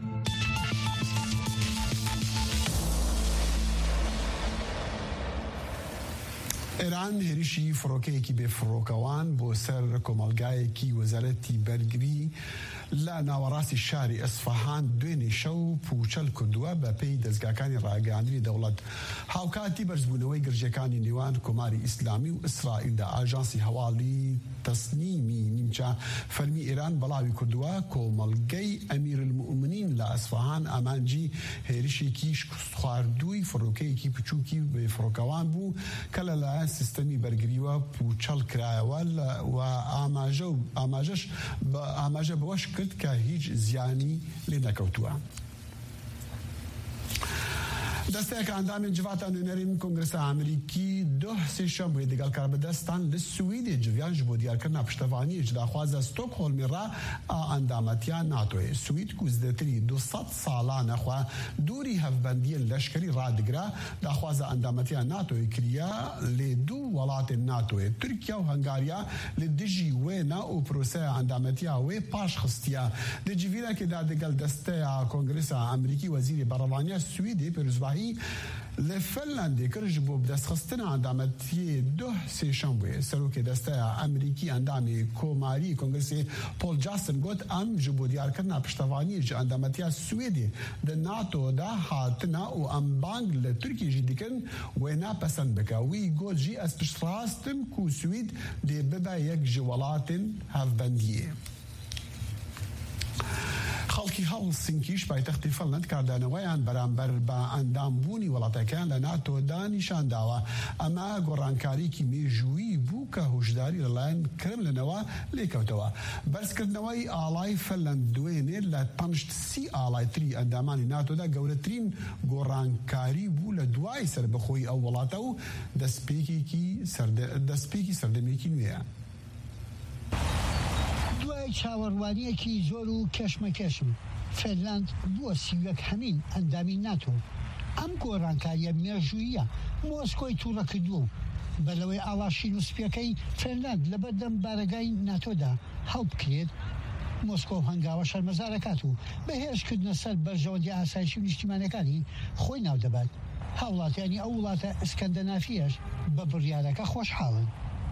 ایران هێرشی فڕۆکەیەکی بێفڕۆکەوان بۆ سەر کۆمەڵگایەکی وەزارەتی بەرگری لە ناوەڕاستی شاری ئەسفەهان دوێنێ شەو پوچەل کردووە بە پێی دەستگاکانی ڕاگەیاندنی دەوڵەت هاوکاتی بەرزبوونەوەی گرژەکانی نێوان کۆماری ئیسلامی و ئیسرائیلدا ئاژانسی هەواڵی تەسنیمی نیمچە فەرمی ئێران بەڵاوی کردووە کۆمەڵگەی ئەمیرالمومنین لە ئەسفەهان ئامانجی هێرشێکی شکست خواردووی فڕۆکەیەکی بچووکی بێفڕۆکەوان بوو کە لەلایەن سیستەمی بەرگریوە پوچەل کرایەوە و ئاماژە و ئاماژەش بە ئاماژە بەوەش کرد کە هیچ زیانی لێ نەکەوتووە. دەستەیەکە ئەندامی جڤاتە نوێنەرین کۆنگرەسە ئەمریکی دۆ سێشەمبووی لەگەڵ کاربەدەستان لە سویدێ جڤیان ji بۆ دیارکردنا پشتەوانیەک داخوازە ستۆکهۆلمی ڕا ئەندامەتیا ناتۆیە سوید و زدەتری دووسەد ساڵانە خوا دووری هەفبەندیە لەشکری ڕادگرا داخوازە ئەندامەتیا ناتۆی کریە لێ دوو وڵاتێن ناتۆیە تورکیا و هەنگاریا لە دژی وێنە و پرۆسەیە ئەندامەتیا وێ پاش خستیە لە جیڤیرەکێدا دەگەڵ دەستەیە کۆنگرەسە ئەمریکی وەزیری بەڕەوانیا سویدی پێروزباهی لە فەنلاندێ کرد بۆ بدەستخستنە ئەندامەتی دۆ سێشەمبوویە سەرۆکی دەستەیە ئەمریکی ئەندامی کۆماری کۆنگرسی پۆل جاستن گوت ئەم ji بۆ دیارکردنا پشتەوانیەک ئەندامەتیا سوێدێ دە ناتۆدا هاتنە و ئەم بانگ لە تورکیژی دیکردن وێنا پەسەند بکە وی گوت ژی ئەس پشتڕاستم کو سوید دێ ببە یەک ji وڵاتên هەفبەندیە. خەڵکی هەڵسینکیش پایتەختی فەنلاند کاردانەوەیان بەرامبەر بە ئەندامبوونی وڵاتەکان لە ناتۆدا نیشان داوە ئەمە گۆڕانکاریکی مێژوویی بوو کە هۆشداری لەلایەن کرملنەوە لێکەوتەوە بەرزکردنەوەی ئاڵای فەنلاند دوێنێ لە تەنشت سی ئاڵای تری ئەندامانی ناتۆدا گەورەترین گۆڕانکاری بوو لە دوای سەربەخۆی ئەو وڵاتە و دەستپێکی سەردەمێکی نوێیە. چاوەڕوانیەکی زۆر و کەشمەکەشم فێنلاند بووە سیوەک هەمین ئەندامی ناتۆ ئەم گۆڕانکاریە مێژوویە مۆسکۆی تووڕە کردووە و بەلەوەی ئاڵاشین و سپیەکەی فێنلاند لە بەردەم بارەگای ناتۆدا هەڵ بکرێت مۆسکۆ هەنگاوە شەرمەزارەکات و بەهێزکردنە سەر بەرژەوەندی ئاسایشی و نیشتیمانەکانی خۆی ناو دەبات هاوڵاتیانی ئەو وڵاتە ئەسکەندەنافیەش بە بڕیارەکە خۆشحاڵن.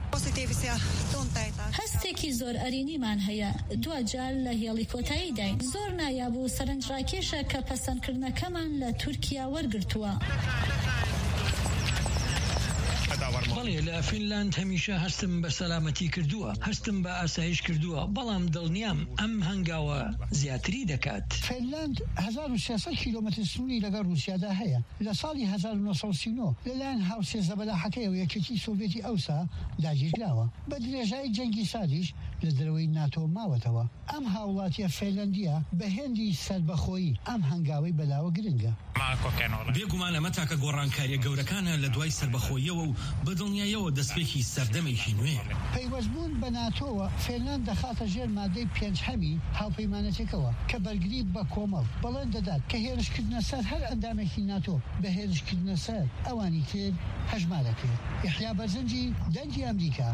هەستێکی زۆر ئەرینیمان هەیە دوجار لە هێڵی کۆتایی داین زۆر نایابوو سەرنجڕاکێشە کە پەسەندکردنەکەمان لە تورکیا وەرگرتووە. بە بەڵێ لە فینلاند هەمیشە هەستم بە سەلامەتی کردووە، هەستم بە ئاسایش کردووە، بەڵام دڵنیام ئەم هەنگاوە زیاتری دەکات. فینلاند هەزار و سێسەد کیلۆمەتر سنووری لەگەڵ رووسیادا هەیە. لە ساڵی هەزار و نۆ سەد و سی و نۆ لەلایەن هاوسێزە بەلاحەکەی و یەکێتی سۆڤێتی ئەوسا داگیرکراوە. بە درێژایی جەنگی سادیش لە دەرەوەی ناتۆ ماوەتەوە. ئەم هاوڵاتیە فینلاندیە بە هێندی سەربەخۆیی ئەم هەنگاوەی بەلاوە گرنگە. بێگومان ئەمە تاکە گۆڕانکاریە گەورەکانە لە دوای سەربەخۆیەوە و بەدڵنیاییەوە دەستپێکی سەردەمێکی نوێ. پەیوەستبوون بە ناتۆوە فینلاند دەخاتە ژێر مادەی پێنج هەمی هاوپەیمانەتێکەوە کە بەرگری بە کۆمەڵ بەڵێن دەدات کە هێرشکردنە سەر هەر ئەندامێکی ناتۆ بە هێرشکردنە سەر ئەوانی تر هەژمارەکرێت. یحیا بەرزنجی دەنگی ئەمریکا.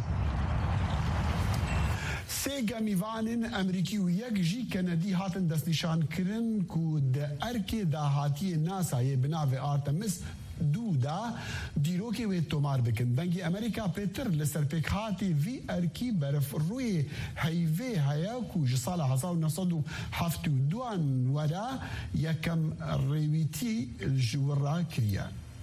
سێ گەمیڤانên ئەمریکی و یەک jî Kenedî hatin destnîşankirin ku di erkê dahatiyê NASAyê bi navê Artemis dû da dîrokê wê tomar bikin. Dengê Amerîka pêtir li ser pêkhatê vî erkî berfrûyê heyvê heye ku ji sala hezar û neh sed û heft û duan were yekem rêwîtî ji wir re kiriye.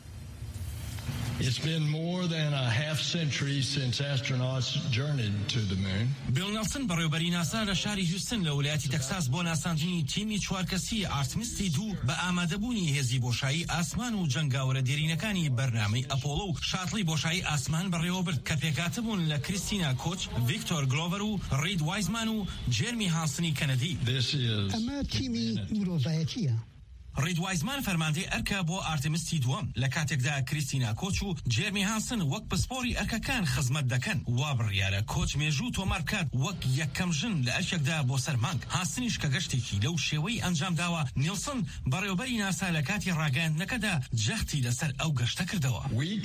It's been more than a half century since astronauts journeyed to the moon. بیل نلسن بەڕێوەبەری ناسا لە شاری هیوستن لە ویلایەتی تەکساس بۆ ناساندنی تیمی چوارکەسی ئارتمیسی دوو بە ئامادەبوونی هێزی بۆشایی ئاسمان و جەنگاوەرە دێرینەکانی بەرنامەی ئەپۆڵۆ و شاتڵی بۆشایی ئاسمان بەڕێوەبرد کە پێکاتەبوون لە کریستینا کۆچ، ڤیکتۆر گلۆڤەر و ڕید وایزمان و جێرمی هانسنی کەنەدی. ئەمە تیمی مرۆڤایەتیە. ڕید وایزمان فەرماندەی ئەرکە بۆ ئارتمیسی دووەم لە کاتێکدا کریستینا کۆچ و جێرمی هانسن وەک پسپۆری ئەرکەکان خزمەت دەکەن. وا بڕیارە کۆچ مێژوو تۆمار بکات وەک یەکەم ژن لە ئەرکێکدا بۆ سەر مانگ. هانسنیش کە گەشتێکی لەو شێوەی ئەنجام داوە، نیلسن بەڕێوەبەری ناسا لە کاتی ڕاگەیاندنەکەدا جەختی لەسەر ئەو گەشتە کردەوە.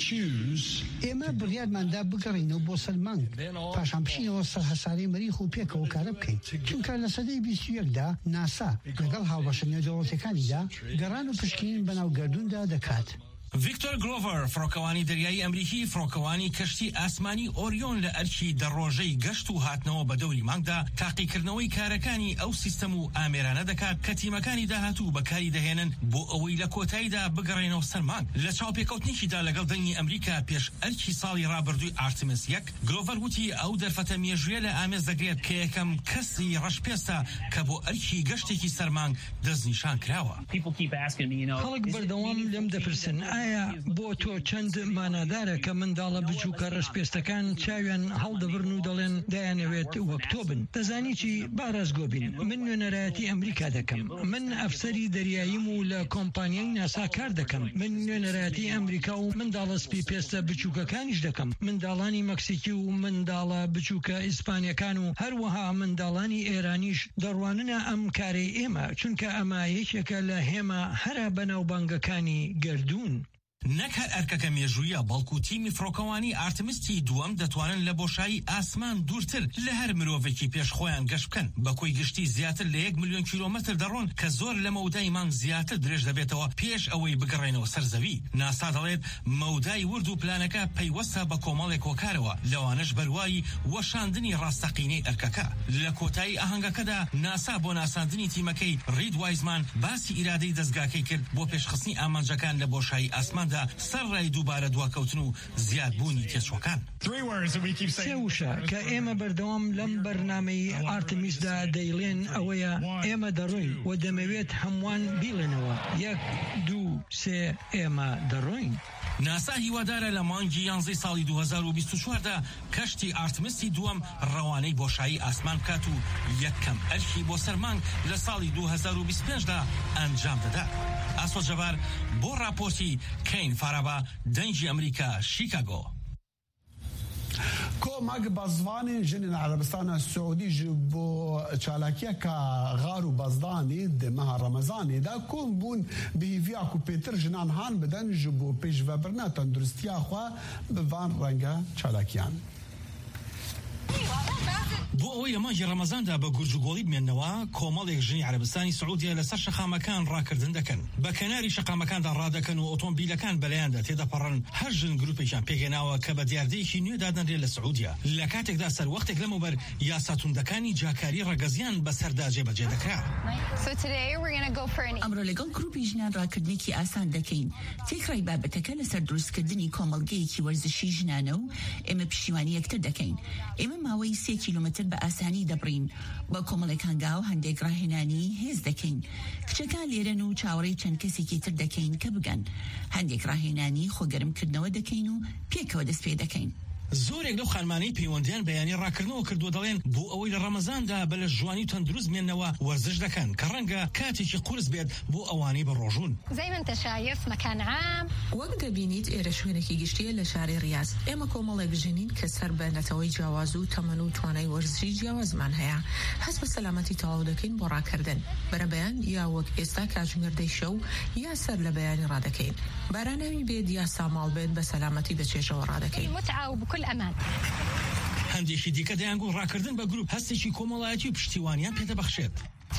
ئێمە بڕیارماندا بگەڕینەوە بۆ سەر مانگ پاشان بشینەوە سەر هەساری مەریخ و پێکەوە کارە بکەین، چونکە لە سەدەی بیست و یەکدا ناسا لەگەڵ هاوبەشە نێودەوڵەتیەکانیدا گەڕان و پشکنین بەناو گەردووندا دەکات. ڤیکتۆر گلۆڤەر فڕۆکەوانی دەریایی ئەمریکی فڕۆکەوانی کەشتی ئاسمانی ئۆریۆن لە ئەرکی دەڕۆژەی گەشت و هاتنەوە بە دەوری مانگدا تاقیکردنەوەی کارەکانی ئەو سیستەم و ئامێرانە دەکات کە تیمەکانی داهاتوو بەکاری دەهێنن بۆ ئەوەی لە کۆتاییدا بگەڕێنەوە سەر مانگ. لە چاوپێکەوتنێکیدا لەگەڵ دەنگی ئەمریکا پێش ئەرکی ساڵی ڕابردووی ئارتمیس یەک، گلۆڤەر وتی ئەو دەرفەتە مێژوویە لە ئامێز دەگرێت کە یەکەم کەسی ڕەشپێستە کە بۆ ئەرکی گەشتێکی سەر مانگ دەستنیشان کراوە. خەڵک بەردەوام لێم دەپرسن ئایا بۆ تۆ چەند مانادارە کە منداڵە بچووکە ڕەشپێستەکان چاویان هەڵدەبرن و دەڵێن دایانەوێت وەک تۆ بن. دەزانی چی باڕازگۆ بین، من نوێنەرایەتی ئەمریکا دەکەم، من ئەفسەری دەریاییم و لە کۆمپانیای ناسا کار دەکەم، من نوێنەرایەتی ئەمریکا و منداڵە سپی پێستە بچووکەکانیش دەکەم، منداڵانی مەکسیکی و منداڵە بچووکە ئیسپانیەکان و هەروەها منداڵانی ئێرانیش دەڕواننە ئەم کارەی ئێمە، چونکە ئەمە یەکێکە لە هێمە هەرە بەناوبانگەکانی گەردوون. نەک هەر ئەرکەکە مێژوویە، بەڵکو تیمی فڕۆکەوانی ئارتمیسی دووەم دەتوانن لە بۆشایی ئاسمان دوورتر لە هەر مرۆڤێکی پێش خۆیان گەشت بکەن. بە کۆی گشتی زیاتر لە یەک ملیۆن کیلۆمەتر دەڕۆن کە زۆر لە مەودای مانگ زیاتر درێژ دەبێتەوە پێش ئەوەی بگەڕێنەوە سەر زەوی. ناسا دەڵێت مەودای ورد و پلانەکە پەیوەستە بە کۆمەڵێک هۆکارەوە، لەوانش بەروایی وەشاندنی ڕاستەقینەی ئەرکەکە. لە کۆتایی ئاهەنگەکەدا ناسا بۆ ناساندنی تیمەکەی ڕید وایزمان باسی ئیرادەی دەستگاکەی کرد بۆ پێشخستنی ئامانجەکان لە بۆشایی ئاسمان سەر ڕای دووبارە دواکەوتن و زیادبوونی تێچۆکان. سێ وشە کە ئێمە بەردەوام لەم بەرنامەی ئارتمیسدا دەیڵێن ئەوەیە ئێمە دەڕۆین و دەمەوێت هەمووان بیڵێنەوە یەک دوو سێ ئێمە دەڕۆین. ناسا هیوادارە لە مانگی یانزەی ساڵی دوو هەزار و بیست و چواردا کەشتی ئارتمیسی دووەم ڕەوانەی بۆشایی ئاسمان بکات و یەکەم ئەرکی بۆ سەر مانگ لە ساڵی دوو هەزار و بیست و پێنجدا ئەنجام دەدات. ئاسۆ جەبار بۆ راپۆرتی کەین فارابا دەنگی ئەمریکا شیکاگۆ. کۆمەک بەزوانên jinên Erebistana Siûdî ji bo çalakiyeka xar û bezdanê di meha Remezanê de kom bûn bi hêviya ku pêtir jinan han bidin ji bo pêşvebirina tenduristiya xwe bi van renga çalakiyan. بۆ ئەوەی لە مانگی ڕەمەزاندا بە گورجوگۆڵی بمێننەوە کۆمەڵێک ژنی عەرەبستانی سعودیە لەسەر شەقامەکان ڕاکردن دەکەن بە کەناری شەقامەکاندا ڕادەکەن و ئۆتۆمبیلەکان بەلایاندا تێدەپەڕن هەر ژن گروپێکیان پێگەناوە کە بە دیاردەیەکی نوێ دادەنرێت لە سعودیا لە کاتێکدا سەر وەختێک لەمەوبەر یاساتوندەکانی جاکاری ڕەگەزیان بەسەردا جێبەجێ دەکرا. ئەمڕۆ لەگەڵ گروپی ژنان ڕاکردنێکی ئاسان دەکەین تێکڕای بابەتەکە لەسەر دروستکردنی کۆمەڵگەیەکی وەرزشی ژنانە و ئێمە پشتیوانی یەکتر دەکەین. ئێمە ماوەی سێ کیلومتر بە ئاسانی دەبڕین بە کۆمەڵێک هەنگاو هەندێک ڕاهێنانی هێز دەکەین کچەکان لێرەن و چاوەڕێی چەند کەسێکی تر دەکەین کە بگەن هەندێک ڕاهێنانی خۆگەرمکردنەوە دەکەین و پێکەوە دەست پێ دەکەین. زۆرێک لەو خانمانەی پەیوەندیان بەیانی ڕاکردنەوە کردووە دەڵێن بۆ ئەوەی لە ڕەمەزاندا بە لە جوانی و تەندروست بمێننەوە وەرزش دەکەن کە ڕەنگە کاتێکی قورس بێت بۆ ئەوانەی بە ڕۆژوون. وەک دەبینیت ئێرە شوێنێکی گشتیە لە شاری ڕیاض. ئێمە کۆمەڵێک ژنین کە سەر بە نەتەوەی جیاواز و تەمەن و توانای وەرزشی جیاوازمان هەیە هەست بە سەلامەتی تەواو دەکەین بۆ ڕاکردن بەرەبەیان یا وەک ئێستا کاتژمێردەی شەو یا سەر لە بەیانی ڕادەکەین بارانەوی بێت یا ساماڵ بێت بە سەلامەتی بەچێژەوە ڕادەکەین. هەندێکی دیکە دەیانگوڵ ڕاکردن بە گروپ هەستێکی کۆمەڵایەتی و پشتیوانیان پێدەبەخشێت.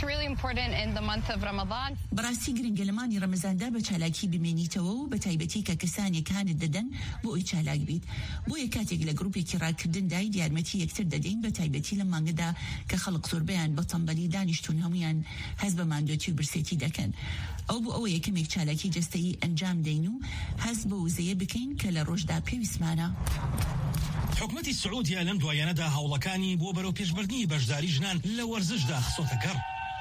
بەڕاستی گرنگە لە مانگی ڕەمەزاندا بە چالاکی بمێنیتەوە و بە تایبەتی کە کەسانی کانت دەدەن بۆ ئەوی چالاک بیت بۆیە کاتێک لە گروپێکی ڕاکردندای دیارمەتی یەکتر دەدەین بە تایبەتی لە مانگەدا کە خەڵک زۆربەیان بە تەنبەلی دانیشتون هەمویان هەست بە ماندۆتی و برسێتی دەکەن ئەو بۆ ئەوە یەکەمێک چالاکی جەستەیی ئەنجام دەین و هەست بە وزەیە بکەین کە لە ڕۆژدا پێویستمانە. حکومەتی سعودیا لەم دوایانەدا هەوڵەکانی بۆ بەرەو پێشبردنی بەشداری ژنان لە وەرزشدا خسۆتە گەڕ.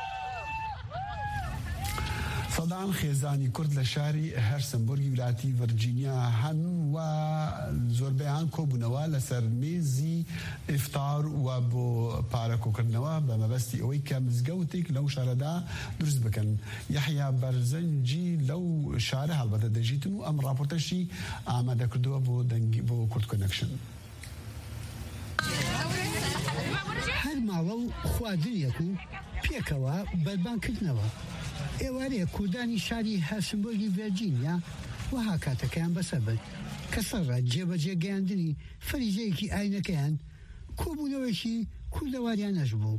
سەدان خێزانی کورد لە شاری هەرسنبورگی ویلایەتی ڤەرجینیا هەن و زۆربەیان کۆبوونەوە لەسەر مێزی ئیفتار و بۆ پارەکۆکردنەوە بە مەبەستی ئەوەی کە مزگەوتێک لەو شارەدا دروست بکەن. یەحیا بەرزەنجی لەو شارە هەڵبەتە دەژیتن و ئەم راپۆرتەشی ئامادەکردووە بۆ دەنگی بۆ کورد کۆنەکشن. هەر ماوە و خواردنێک و پێکەوە بەربانکردنەوە ئێوارەیە کوردانی شاری هەرسنبۆرگی ڤەرجینیا وەها کاتەکەیان بەسەر بن کە سەرڕە جێبەجێگەیاندنی فەریزەیەکی ئاینەکەیان کۆبوونەوەیەکی کوردەواریان نەش بوو.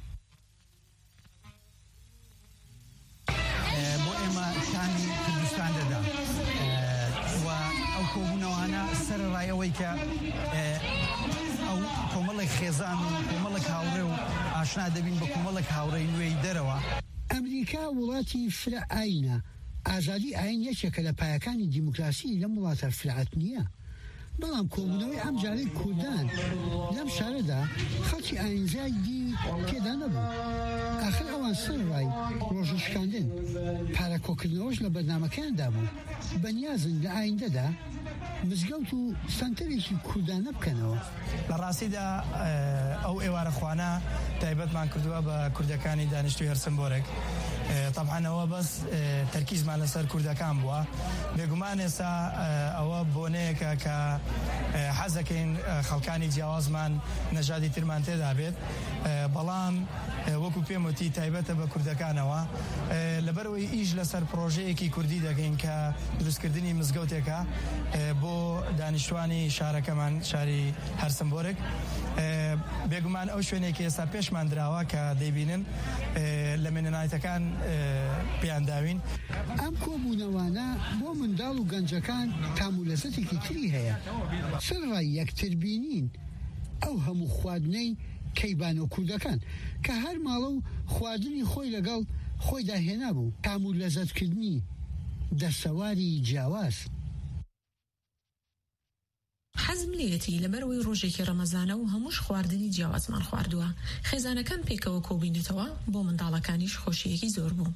بۆ ئێمە شانی کوردستان دەدا و ئەو کۆبوونەوانە سەرڕایەوەی کە ئەو کۆمەڵێک خێزان و کۆمەڵێک هاوڕێ و ئاشنا دەبین بە کۆمەڵێک هاوڕێی نوێی دەرەوە. ئەمریکا وڵاتی فرە ئاینە ئازادی ئاین یەکێکە لە پایەکانی دیموکراسی لەم وڵاتە فرعەت نییە بەڵام کۆبوونەوەی ئەم جارەی کوردان لەم شارەدا خەڵکی ئاینزای دی تێدا نەبوو. ئاخر ئەوان سەرڕای ڕۆژشکاندن پارەکۆکردنەوەش لە بەرنامەکەیاندا بوو بەنیازن لە ئایندەدا مزگەوت و سنتەرێکی کوردانە بکەنەوە. لە ڕاستیدا ئەو ئێوارە خوانە تایبەتمان کردووە بە کوردەکانی دانیشتووی هەرسنبۆرێک. طبعا ئەوە بەس تەرکیزمان لەسەر کوردەکان بووە بێگومان ئێستا ئەوە بۆنەیەکە کە حەزەکەین خەڵکانی جیاوازمان نەژادی ترمان تێدا بێت بەڵام وەکو پێم وتی تایبەتە بە کوردەکانەوە لەبەرەوەی ئیش لەسەر پرۆژەیەکی کوردی دەکەین کە دروستکردنی مزگەوتێکە بۆ دانیشتوانی شارەکەمان شاری هەرسنبۆرێک بێگومان ئەو شوێنێکی ئێستا پێشمان دراوە کە دەیبینن لە مێنەنایەتەکان پێیانداوین. ئەم کۆبوونەوانە بۆ منداڵ و گەنجەکان تامولەزەتێکی تری هەیە سەرڕای یەکتر بینین ئەو هەموو خواردنەی کەیبان و کوردەکان کە هەر ماڵە و خواردنی خۆی لەگەڵ خۆیدا هێنا بوو تامولەزەتکردنی دەسەواری جیاواز. حەزم لێتی لەبەرەوەی ڕۆژێکی ڕەمەزانە و هەمووش خواردنی جیاوازمان خواردووە خێزانەکان پێکەوە کۆبوونێتەوە بۆ منداڵەکانیش خۆشیەکی زۆر بوو.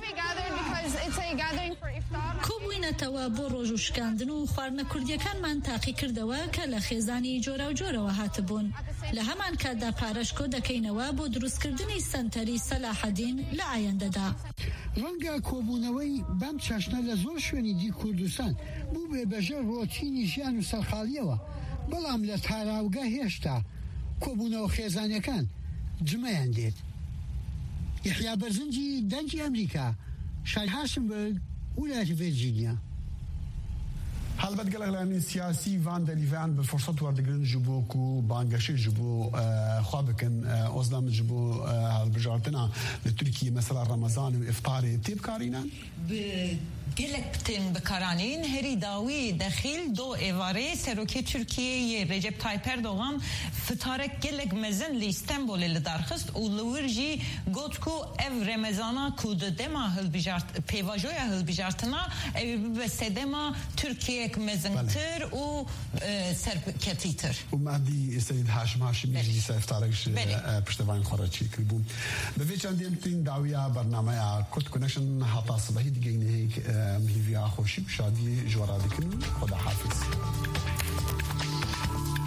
کۆبووینەتەوە بۆ ڕۆژ و شکاندن و خواردنە کوردیەکانمان تاقی کردەوە کە لە خێزانی جۆرە و جۆرەوە هاتبوون لە هەمان کاتدا پارەشکۆ دەکەینەوە بۆ دروستکردنی سەنتەری سەلاحەدین لە ئایندەدا. ڕەنگە کۆبوونەوەی بەم چاشنە لە زۆر شوێنی دی کوردستان بوو بێبەژە ڕۆتینی ژیان و سەرخاڵیەوە بەڵام لە تاراوگە هێشتا کۆبوونەوە خێزانەکان جمەیان دێت. یەحیا بەرزەنجی دەنگی ئەمریکا شاری هەرسنبۆرگ ویلایەتی ڤەرجینیا. هەڵبەت گەلەغلانی سیاسی وان دەلیڤیان بە فرصەت وەردەگرن ji bo ku bangehşê ji bo xwe bikin ozlam ji bo hilbijartina li Tirkiyê mesela Ramazan û iftarê tê bikarîne? gelek bitin bikaranîn herî dawî dexîl do êvarê serokê Tirkiyeyê Recep Tayyip Erdogan fitarek gelek mezin li İstanbulê li darxist û li wir jî got ku ev remezana ku di dema hilbijart pêvajoya hilbijartina ew bibe sedema Tirkiyek mezintir û serketîtir. û Mehdî Seyid Haşim Haşimî jî serftarek ji piştevayên xwe re çêkiribû. Bi vê çandiyên bitin dawiya bernameya Kurd Connection heta sibehî digeyîne hêk مهیویا خوشی شادی جوارا دکن خدا حافظ.